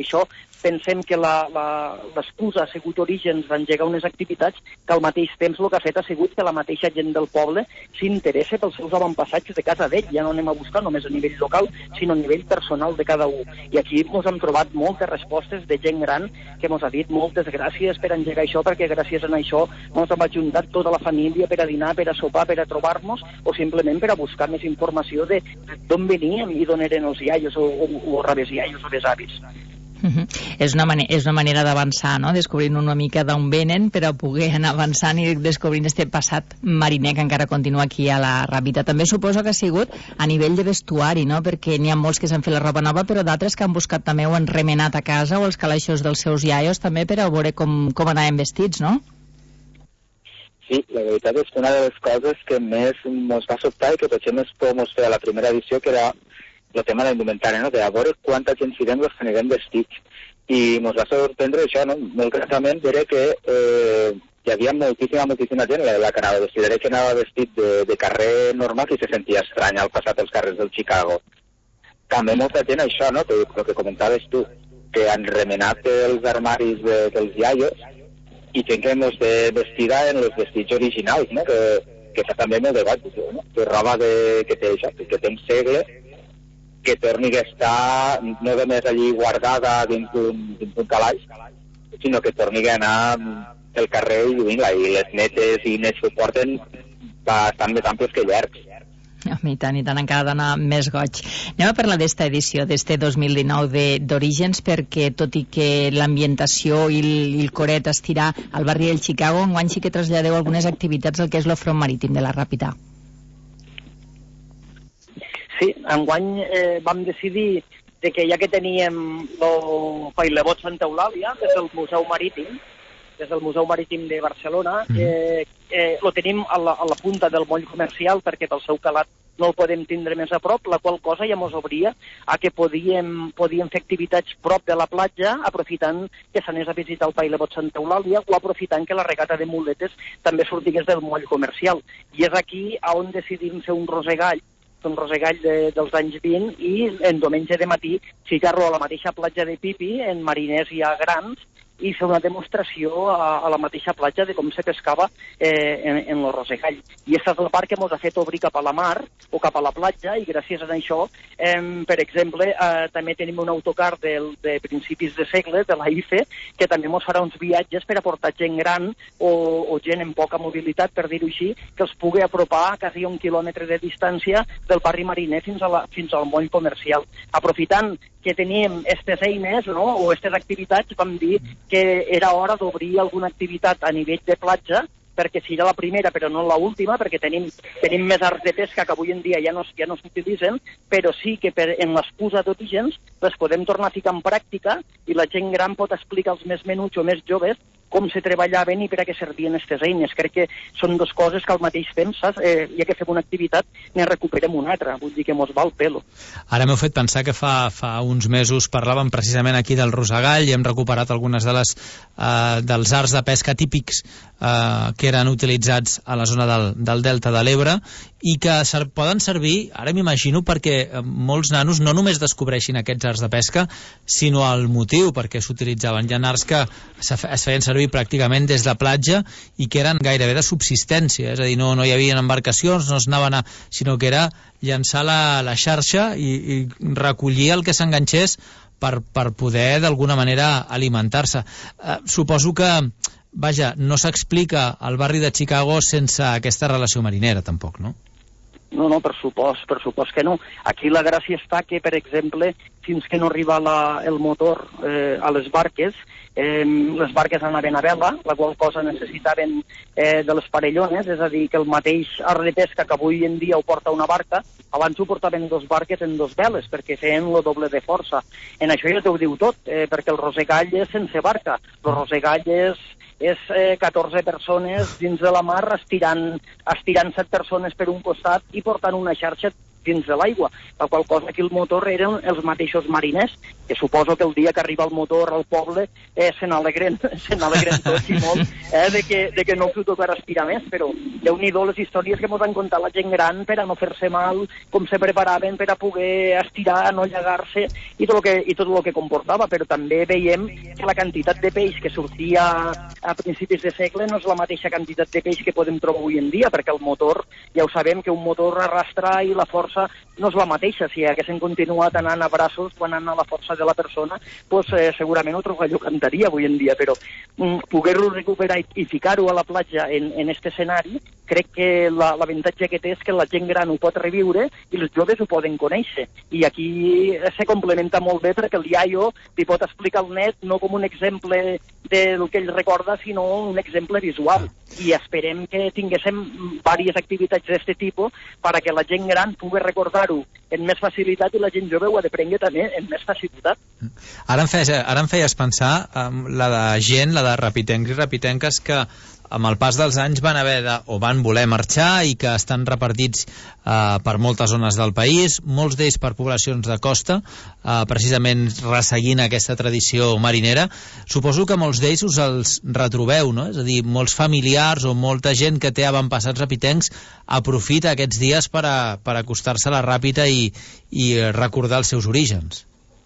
això pensem que l'excusa ha sigut Orígens d'engegar unes activitats que al mateix temps el que ha fet ha sigut que la mateixa gent del poble s'interessa pels seus avantpassats de casa d'ell. Ja no anem a buscar només a nivell local, sinó a nivell personal de cada un. I aquí ens hem trobat moltes respostes de gent gran que ens ha dit moltes gràcies per engegar això, perquè gràcies a això ens hem ajuntat tota la família per a dinar, per a sopar, per a trobar-nos, o simplement per a buscar més informació de d'on veníem i d'on eren els iaios o rebés iaios o besavis. És una manera d'avançar, no? Descobrint una mica d'on venen per a poder anar avançant i descobrint este passat mariner que encara continua aquí a la Ràpita. També suposo que ha sigut a nivell de vestuari, no? Perquè n'hi ha molts que s'han fet la roba nova, però d'altres que han buscat també o han remenat a casa o els calaixos dels seus iaios també per a veure com anaven vestits, no? Sí, la veritat és que una de les coses que més ens va sobtar i que potser més podem fer a la primera edició, que era el tema de l'indumentari, no? De a veure quanta gent serem els que anirem vestits. I ens va sorprendre això, no? Molt gratament veure que hi havia moltíssima gent, la que anava vestit. Era que anava vestit de carrer normal i se sentia estrany al passar pels carrers del Chicago. També molta gent això, no? El que comentaves tu, que han remenat els armaris dels iaios i gent que ens ve vestida en els vestits originals, no? Que fa també molt de goig, no? Que roba que té això, que té un segle, que torni a estar no només allí guardada dins d'un calaix, sinó que torni a anar pel carrer i lluint-la, i les netes i nets que ho porten bastant més amples que llargs. I tant, encara dona més goig. Anem a parlar d'esta edició, d'este 2019 d'Orígens, perquè tot i que l'ambientació i el coret estirà al barri del Chicago, enguany sí que traslladeu algunes activitats al que és el front marítim de la Ràpita. Sí, enguany vam decidir que ja que teníem el Pailebot Santa Eulàlia, des del Museu Marítim de Barcelona, lo tenim a la punta del moll comercial perquè pel seu calat no el podem tindre més a prop, la qual cosa ja ens obria a que podíem fer activitats prop de la platja, aprofitant que s'anés a visitar el Pailebot Santa Eulàlia o aprofitant que la regata de muletes també sortigués del moll comercial. I és aquí on decidim fer un rosegall dels anys 20 i en diumenge de matí ficar-lo a la mateixa platja de Pipi, en mariners ja grans, i fer una demostració a la mateixa platja de com se pescava en el rosegall. I aquesta és la part que ens ha fet obrir cap a la mar o cap a la platja, i gràcies a això, per exemple, també tenim un autocar de principis de segle, de la IFE, que també ens farà uns viatges per aportar gent gran o gent amb poca mobilitat, per dir-ho així, que els pugui apropar quasi 1 quilòmetre de distància del barri mariner fins al moll comercial. Aprofitant que teníem aquestes eines, no?, o aquestes activitats, vam dir que era hora d'obrir alguna activitat a nivell de platja, perquè serà la primera però no l'última, perquè tenim més arts de pesca que avui en dia ja no s'utilitzen, però sí que en l'excusa d'Orígens les podem tornar a ficar en pràctica i la gent gran pot explicar als més menuts o més joves com se treballaven i per a què servien aquestes eines. Crec que són dues coses que al mateix temps, saps? Ja que fem una activitat, ne recuperem una altra. Vull dir que mos va el pelo. Ara m'heu fet pensar que fa uns mesos parlàvem precisament aquí del rosegall i hem recuperat algunes dels arts de pesca típics que eren utilitzats a la zona del Delta de l'Ebre i que poden servir, ara m'imagino, perquè molts nanos no només descobreixin aquests arts de pesca, sinó el motiu perquè s'utilitzaven. Hi ha arts que es feien servir pràcticament des de platja i que eren gairebé de subsistència, és a dir, no hi havia embarcacions, no es anaven sinó que era llançar la xarxa i recollir el que s'enganxés per poder d'alguna manera alimentar-se. Suposo que vaja, no s'explica el barri de Chicago sense aquesta relació marinera, tampoc, no? No, per supost que no. Aquí la gràcia està que, per exemple, fins que no arriba el motor a les barques anaven a vela, la qual cosa necessitaven de les parellones, és a dir, que el mateix art de pesca que avui en dia ho porta una barca, abans ho portaven 2 barques en 2 veles, perquè feien el doble de força. En això ja t'ho diu tot, perquè el rosegall és sense barca. El rosegall és 14 persones dins de la mar estirant 7 persones per un costat i portant una xarxa dins de l'aigua, la qual cosa que el motor eren els mateixos mariners, que suposo que el dia que arriba el motor al poble se n'alegren tots i molt de que no us ho tocarà respirar més, però déu-n'hi-do les històries que ens han contat la gent gran per a no fer-se mal, com se preparaven per a poder estirar, no llegar-se i tot el que comportava, però també veiem que la quantitat de peix que sortia a principis de segle no és la mateixa quantitat de peix que podem trobar avui en dia, perquè el motor, ja ho sabem, que un motor arrastra i la força no és la mateixa. Si haguessin continuat anant a braços quan anant a la força de la persona, pues, segurament otro gallo cantaria avui en dia, però poder-lo recuperar i ficar-ho a la platja en aquest escenari, crec que l'avantatge que té és que la gent gran ho pot reviure i els joves ho poden conèixer. I aquí se complementa molt bé perquè el iaio li pot explicar al net no com un exemple del que ell recorda, sinó un exemple visual. I esperem que tinguéssim diverses activitats d'aquest tipus perquè la gent gran pugui recordar-ho amb més facilitat i la gent jove ho ha de prendre també amb més facilitat. Ara em feies pensar la de gent, la de rapitencs i rapitenques que amb el pas dels anys van voler marxar i que estan repartits per moltes zones del país, molts d'ells per poblacions de costa, precisament resseguint aquesta tradició marinera. Suposo que molts d'ells us els retrobeu, no? És a dir, molts familiars o molta gent que té avantpassats rapitencs aprofita aquests dies per acostar-se a la ràpita i recordar els seus orígens.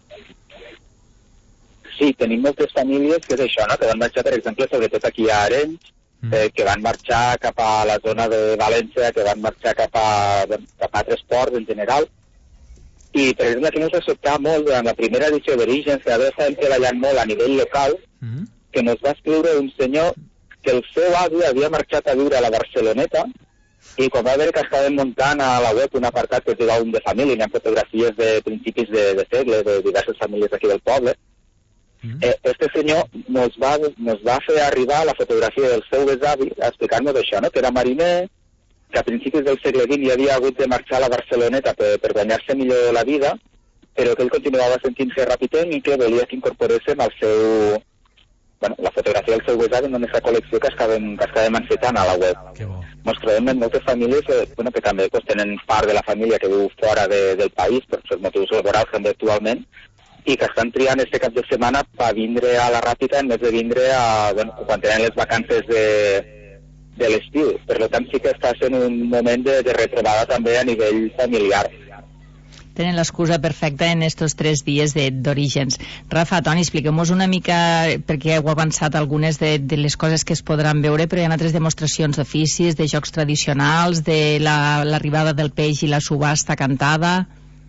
Sí, tenim moltes famílies que és això, no? Que van marxar, per exemple, sobretot aquí a Arenys, que van marxar cap a la zona de València, que van marxar cap a altres ports en general. I, per exemple, aquí ens va sobtar molt durant la primera edició d'Orígens, que estàvem treballant molt a nivell local, que ens va escriure un senyor que el seu avi havia marxat a viure a la Barceloneta i quan va veure que estàvem muntant a la web un apartat que es diu Àlbum de Família, hi ha fotografies de principis de segle, de diverses famílies aquí del poble. Este senyor nos va fer arribar la fotografia del seu besavi explicant-nos això, no? Que era mariner, que a principis del segle XX hi havia hagut de marxar a la Barceloneta per guanyar-se millor la vida, però que ell continuava sentint-se rapitenc i que volia que incorporéssim al seu... Bueno, la fotografia del seu besavi en aquesta col·lecció que estàvem encetant a la web. Ens trobem en moltes famílies que també tenen part de la família que viu fora del país per motius laborals també actualment, i que estan triant este cap de setmana per vindre a la Ràpita en vez de vindre quan tenen les vacances de l'estiu. Per tant, sí que està sent un moment de retrobada també a nivell familiar. Tenen l'excusa perfecta en estos 3 dies d'Orígens. Rafa, Toni, expliqueu-nos una mica, perquè heu avançat algunes de les coses que es podran veure, però hi ha altres demostracions d'oficis, de jocs tradicionals, de l'arribada del peix i la subhasta cantada...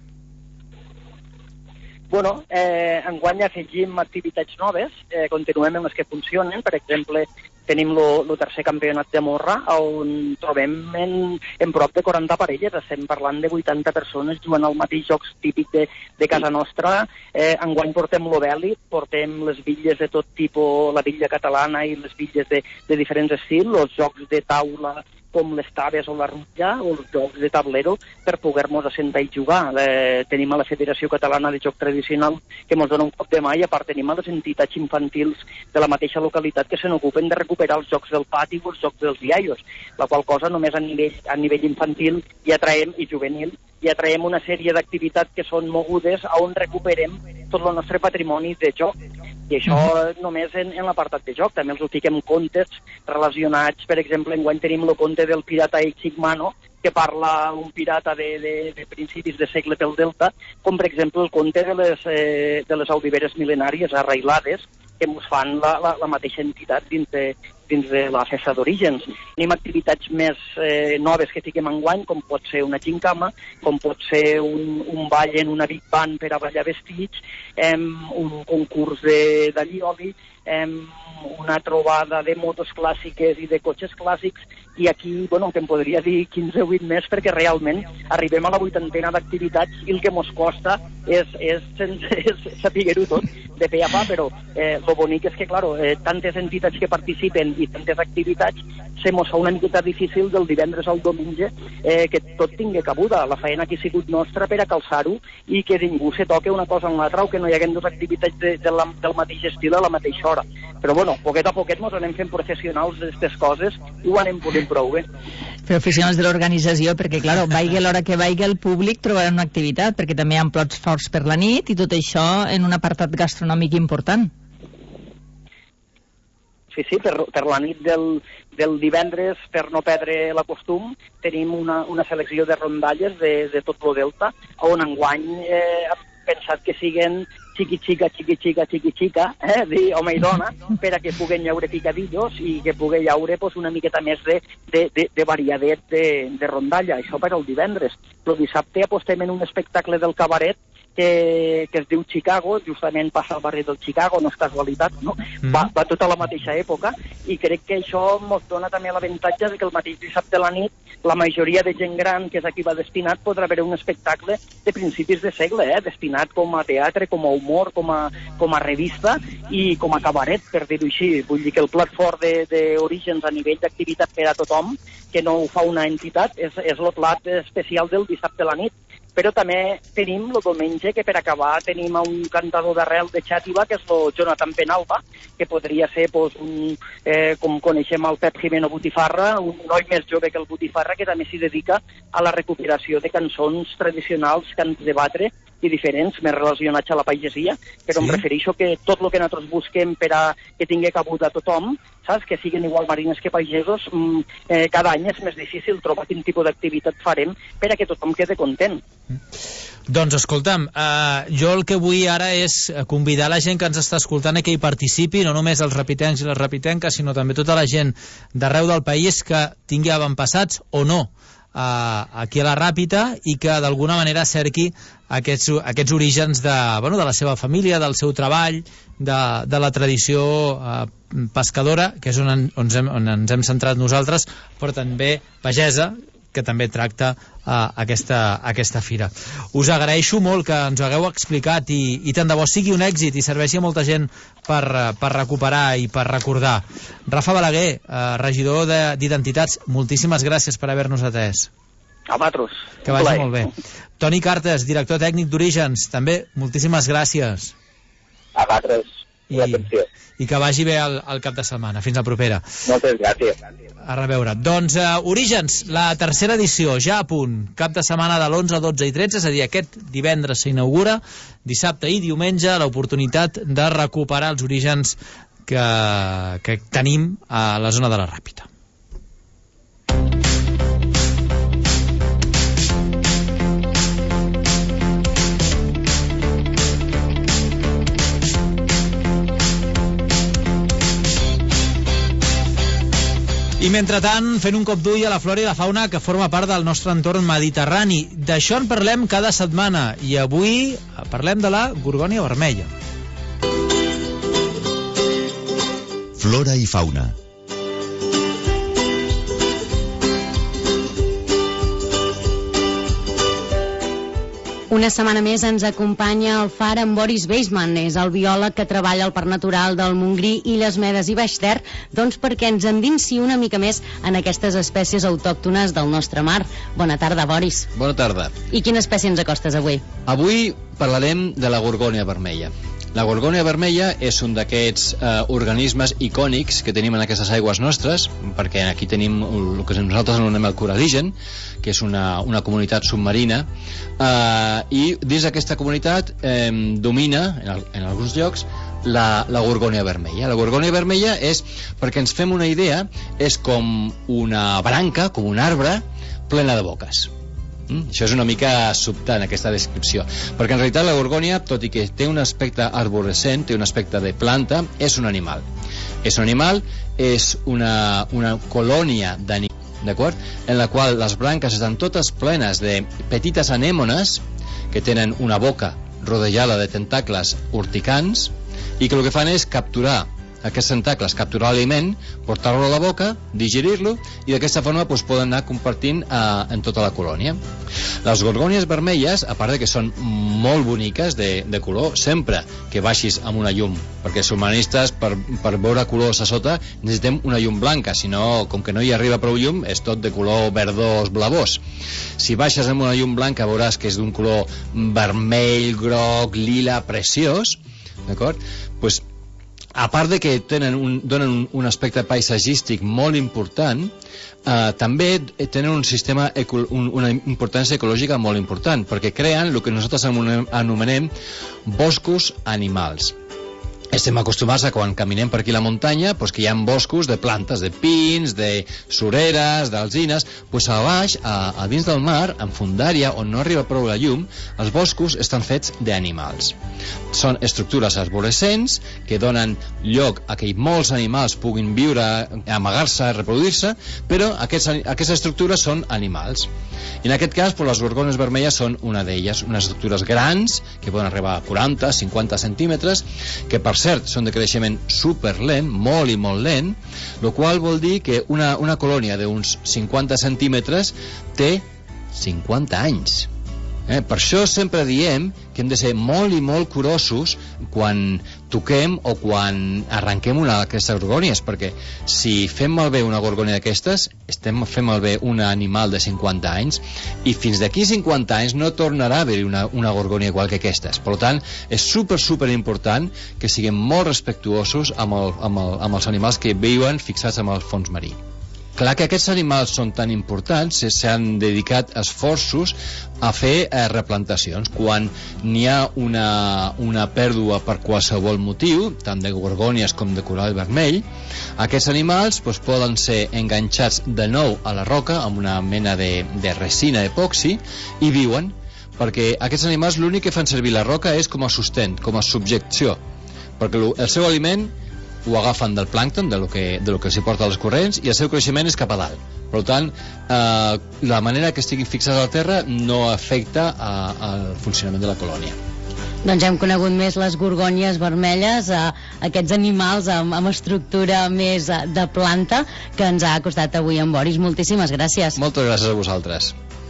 Bueno, enguany afegim activitats noves, continuem amb les que funcionen. Per exemple, tenim el tercer campionat de morra, on trobem en prop de 40 parelles. Estem parlant de 80 persones jugant al mateix joc típic de casa nostra. Enguany portem l'Obèlit, portem les bitlles de tot tipus, la bitlla catalana i les bitlles de diferents estils, els jocs de taula com les taves o la rutlla o els jocs de tablero per poder-nos assentar i jugar. Tenim a la Federació Catalana de Joc Tradicional que ens dona un cop de mà i a part tenim a les entitats infantils de la mateixa localitat que se n'ocupen de recuperar els jocs del pati o els jocs dels iaios, la qual cosa només a nivell infantil i juvenil i atraiem una sèrie d'activitats que són mogudes on recuperem tot el nostre patrimoni de joc. I això només en l'apartat de joc. També els ho fiquem contes relacionats, per exemple, enguany tenim el conte del pirata Eichigmano, que parla un pirata de principis de segle pel Delta, com per exemple el conte de les audiveres mil·lenàries arrailades, que ens fan la mateixa entitat dins de la festa d'Orígens. Tenim activitats més noves que fiquem enguany, com pot ser una gincama, com pot ser un ball en una big band per a ballar vestits, un concurs d'allioli, una trobada de motos clàssiques i de cotxes clàssics, i aquí, bueno, que em podria dir 15 o 20 més, perquè realment arribem a la 80ena d'activitats i el que mos costa és saber-ho tot de pe a pa, però lo bonic és que, claro, tantes entitats que participen i tantes activitats, se mos fa una miqueta difícil del divendres al diumenge que tot tingui cabuda. La feina aquí ha sigut nostra per a calçar-ho i que ningú se toque una cosa en l'altra o que no hi haguem dues activitats del mateix estil a la mateixa hora. Però bueno, poquet a poquet ens anem fent professionals d'aquestes coses i ho anem podent prou bé. Professionals de l'organització, perquè, clar, vagi l'hora que vagi el públic trobarà una activitat, perquè també hi ha plots forts per la nit i tot això en un apartat gastronòmic important. Sí, per la nit del divendres, per no perdre la costum, tenim una selecció de rondalles de tot el Delta, on enguany hem pensat que siguen xiqui-xica, dir home i dona, per a que puguen llaure picadillos i que pugui llaure una miqueta més de variadet de rondalla. Això per al divendres. Però dissabte apostem en un espectacle del cabaret que es diu Chicago, justament passa al barri del Chicago, no és casualitat, no? Va tota la mateixa època, i crec que això ens dona també l'avantatge de que el mateix dissabte a la nit la majoria de gent gran que és aquí va destinat podrà veure un espectacle de principis de segle, destinat com a teatre, com a humor, com a revista i com a cabaret, per dir-ho així. Vull dir que el plat fort d'Orígens a nivell d'activitat per a tothom, que no ho fa una entitat, és el plat especial del dissabte a la nit. Però també tenim el diumenge, que per acabar tenim un cantador d'arrel de Xàtiva, que és el Jonathan Penalba, que podria ser, com coneixem el Pep Jimeno Botifarra, un noi més jove que el Botifarra, que també s'hi dedica a la recuperació de cançons tradicionals, cants de batre i diferents, més relacionats a la pagesia, però em refereixo que tot el que nosaltres busquem per a que tingui cabuda a tothom, saps? Que siguin igual marines que pagesos, cada any és més difícil trobar quin tipus d'activitat farem per a que tothom quede content. Doncs escolta'm, jo el que vull ara és convidar la gent que ens està escoltant a que hi participi, no només els repitencs i les repitenques, sinó també tota la gent d'arreu del país que tingui avantpassats o no aquí a la Ràpita i que d'alguna manera cerqui aquests orígens de la seva família, del seu treball, de la tradició pescadora, que és on ens hem centrat nosaltres, però també pagesa, que també tracta aquesta fira. Us agraeixo molt que ens ho hagueu explicat i tant de bo sigui un èxit i serveixi a molta gent per recuperar i per recordar. Rafa Balaguer, regidor d'Identitats, moltíssimes gràcies per haver-nos atès. A vosaltres. Que vagi molt bé. Toni Cartes, director tècnic d'Orígens, també moltíssimes gràcies. A vosaltres. I que vagi bé el cap de setmana. Fins la propera. Moltes gràcies. A reveure. Doncs Orígens, la tercera edició, ja a punt. Cap de setmana de l'11, 12 i 13, és a dir, aquest divendres s'inaugura, dissabte i diumenge, l'oportunitat de recuperar els orígens que tenim a la zona de la Ràpita. I mentrestant, fent un cop d'ull a la flora i la fauna que forma part del nostre entorn mediterrani. D'això en parlem cada setmana i avui parlem de la gorgònia vermella. Flora i fauna. Una setmana més ens acompanya al Far en Boris Weisman, és el biòleg que treballa al Parc Natural del Montgrí i les Medes i Baix Ter, doncs perquè ens endinsi una mica més en aquestes espècies autòctones del nostre mar. Bona tarda, Boris. Bona tarda. I quina espècie ens acostes avui? Avui parlarem de la gorgònia vermella. La gorgònia vermella és un d'aquests organismes icònics que tenim en aquestes aigües nostres, perquè aquí tenim el que nosaltres anomenem el coralígen, que és una comunitat submarina, i dins d'aquesta comunitat domina, en alguns llocs, la gorgònia vermella. La gorgònia vermella és, perquè ens fem una idea, és com una branca, com un arbre, plena de boques. Això és una mica sobtant, aquesta descripció, perquè en realitat la gorgònia, tot i que té un aspecte arborescent, té un aspecte de planta, és un animal. És un animal, és una colònia d'animals, d'acord? En la qual les branques estan totes plenes de petites anèmones que tenen una boca rodejada de tentacles urticants i que el que fan és capturar aquests tentacles, capturar l'aliment, portar-lo a la boca, digerir-lo i d'aquesta forma poden anar compartint en tota la colònia. Les gorgònies vermelles, a part de que són molt boniques de color, sempre que baixis amb una llum, perquè els submarinistes per veure colors a sota necessitem una llum blanca, si no, com que no hi arriba prou llum, és tot de color verdós blavós. Si baixes amb una llum blanca veuràs que és d'un color vermell, groc, lila, preciós, d'acord? Doncs a part de que donen un aspecte paisatgístic molt important, també tenen un sistema, una importància ecològica molt important, perquè creen el que nosaltres anomenem boscos animals. Estem acostumats a quan caminem per aquí a la muntanya que hi ha boscos de plantes, de pins, de sureres, d'alzines. A baix, a dins del mar, en fondària, on no arriba prou la llum, els boscos estan fets d'animals. Són estructures arborescents que donen lloc a que molts animals puguin viure, amagar-se, reproduir-se, però aquestes estructures són animals. I en aquest cas, les gorgònies vermelles són una d'elles, unes estructures grans, que poden arribar a 40-50 centímetres, que per cert són de creixement superlent, molt i molt lent, el qual vol dir que una colònia d'uns 50 centímetres té 50 anys. Per això sempre diem que hem de ser molt i molt curosos quan toquem o quan arrenquem una d'aquestes gorgònies, perquè si fem malbé una gorgònia d'aquestes, estem fent malbé un animal de 50 anys, i fins d'aquí 50 anys no tornarà a haver-hi una gorgònia igual que aquestes. Per tant, és super important que siguem molt respectuosos amb els animals que viuen fixats amb el fons marí. Clar que aquests animals són tan importants, s'han dedicat esforços a fer replantacions. Quan n'hi ha una pèrdua per qualsevol motiu, tant de gorgònies com de coral vermell, aquests animals poden ser enganxats de nou a la roca amb una mena de resina epoxi i viuen, perquè aquests animals l'únic que fan servir la roca és com a sostén, com a subjecció, perquè el seu aliment ho agafen del plàncton, de lo que s'hi porta als corrents, i el seu creixement és cap a dalt. Per tant, la manera que estiguin fixats a la terra no afecta al funcionament de la colònia. Doncs hem conegut més les gorgònies vermelles, aquests animals amb estructura més de planta, que ens ha acostat avui en Boris. Moltíssimes gràcies. Moltes gràcies a vosaltres.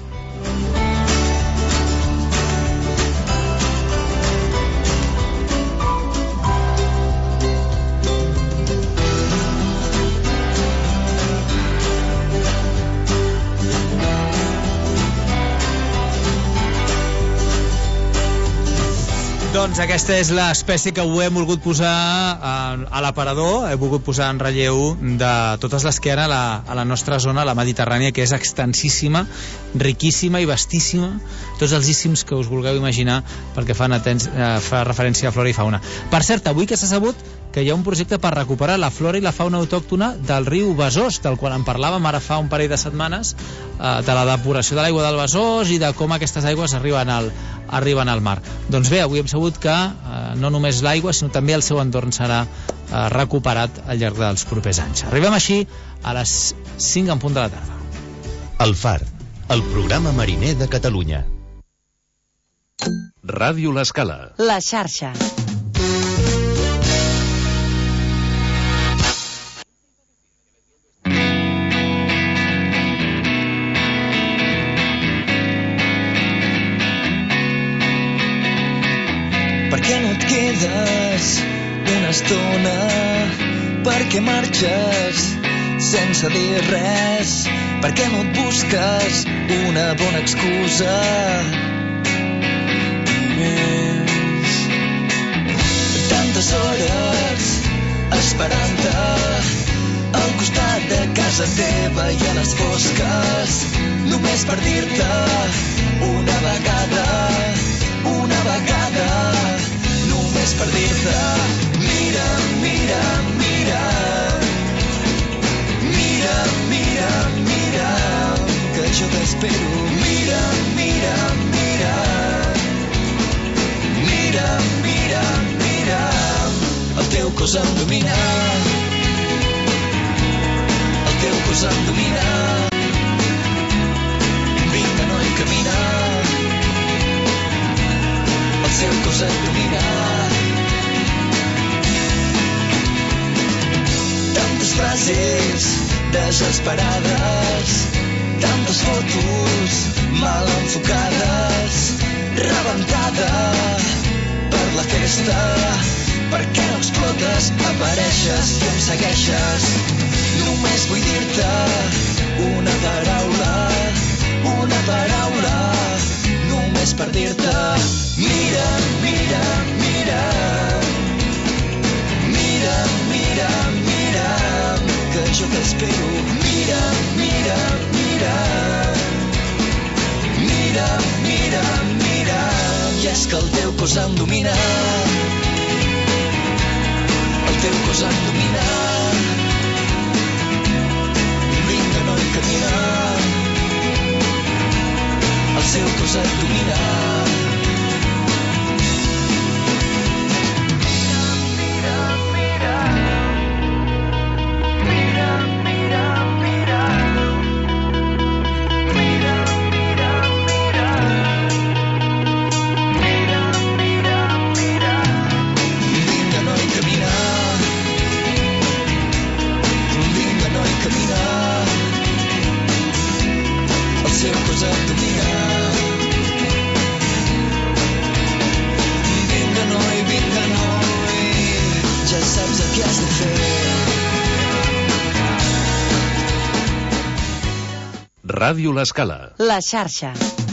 Doncs aquesta és l'espècie que ho hem volgut posar a l'aparador, he volgut posar en relleu de totes les que hi ha a la nostra zona, la Mediterrània, que és extensíssima, riquíssima i vastíssima, tots els íssims que us vulgueu imaginar, perquè fa referència a flora i fauna. Per cert, avui que s'ha sabut que hi ha un projecte per recuperar la flora i la fauna autòctona del riu Besòs, del qual en parlàvem ara fa un parell de setmanes, de la depuració de l'aigua del Besòs i de com aquestes aigües arriben al mar. Doncs bé, avui hem sabut que no només l'aigua, sinó també el seu entorn serà recuperat al llarg dels propers anys. Arribem així a les 5 en punt de la tarda. El Far, el programa mariner de Catalunya. Ràdio L'Escala. La xarxa. Per què no et quedes una estona? Per què marxes sense dir res? Per què no et busques una bona excusa? Més. Tantes hores esperant-te al costat de casa teva i a les fosques, només per dir-te una vegada, només per dir-te mira, mira, mira, mira, mira, mira, que jo t'espero, mira, mira, mira, mira, mira, mira, el teu cos em domina, el teu cos em domina, vinga noi camina, el seu cos et domina. Tantes frases desesperades, tantes fotos mal enfocades, rebentada per la festa. Per què no explotes? Apareixes i em segueixes. Només vull dir-te una paraula, només per dir-te mira, mira, mira, mira, ja saps el que has de fer. Ràdio L'Escala. La xarxa.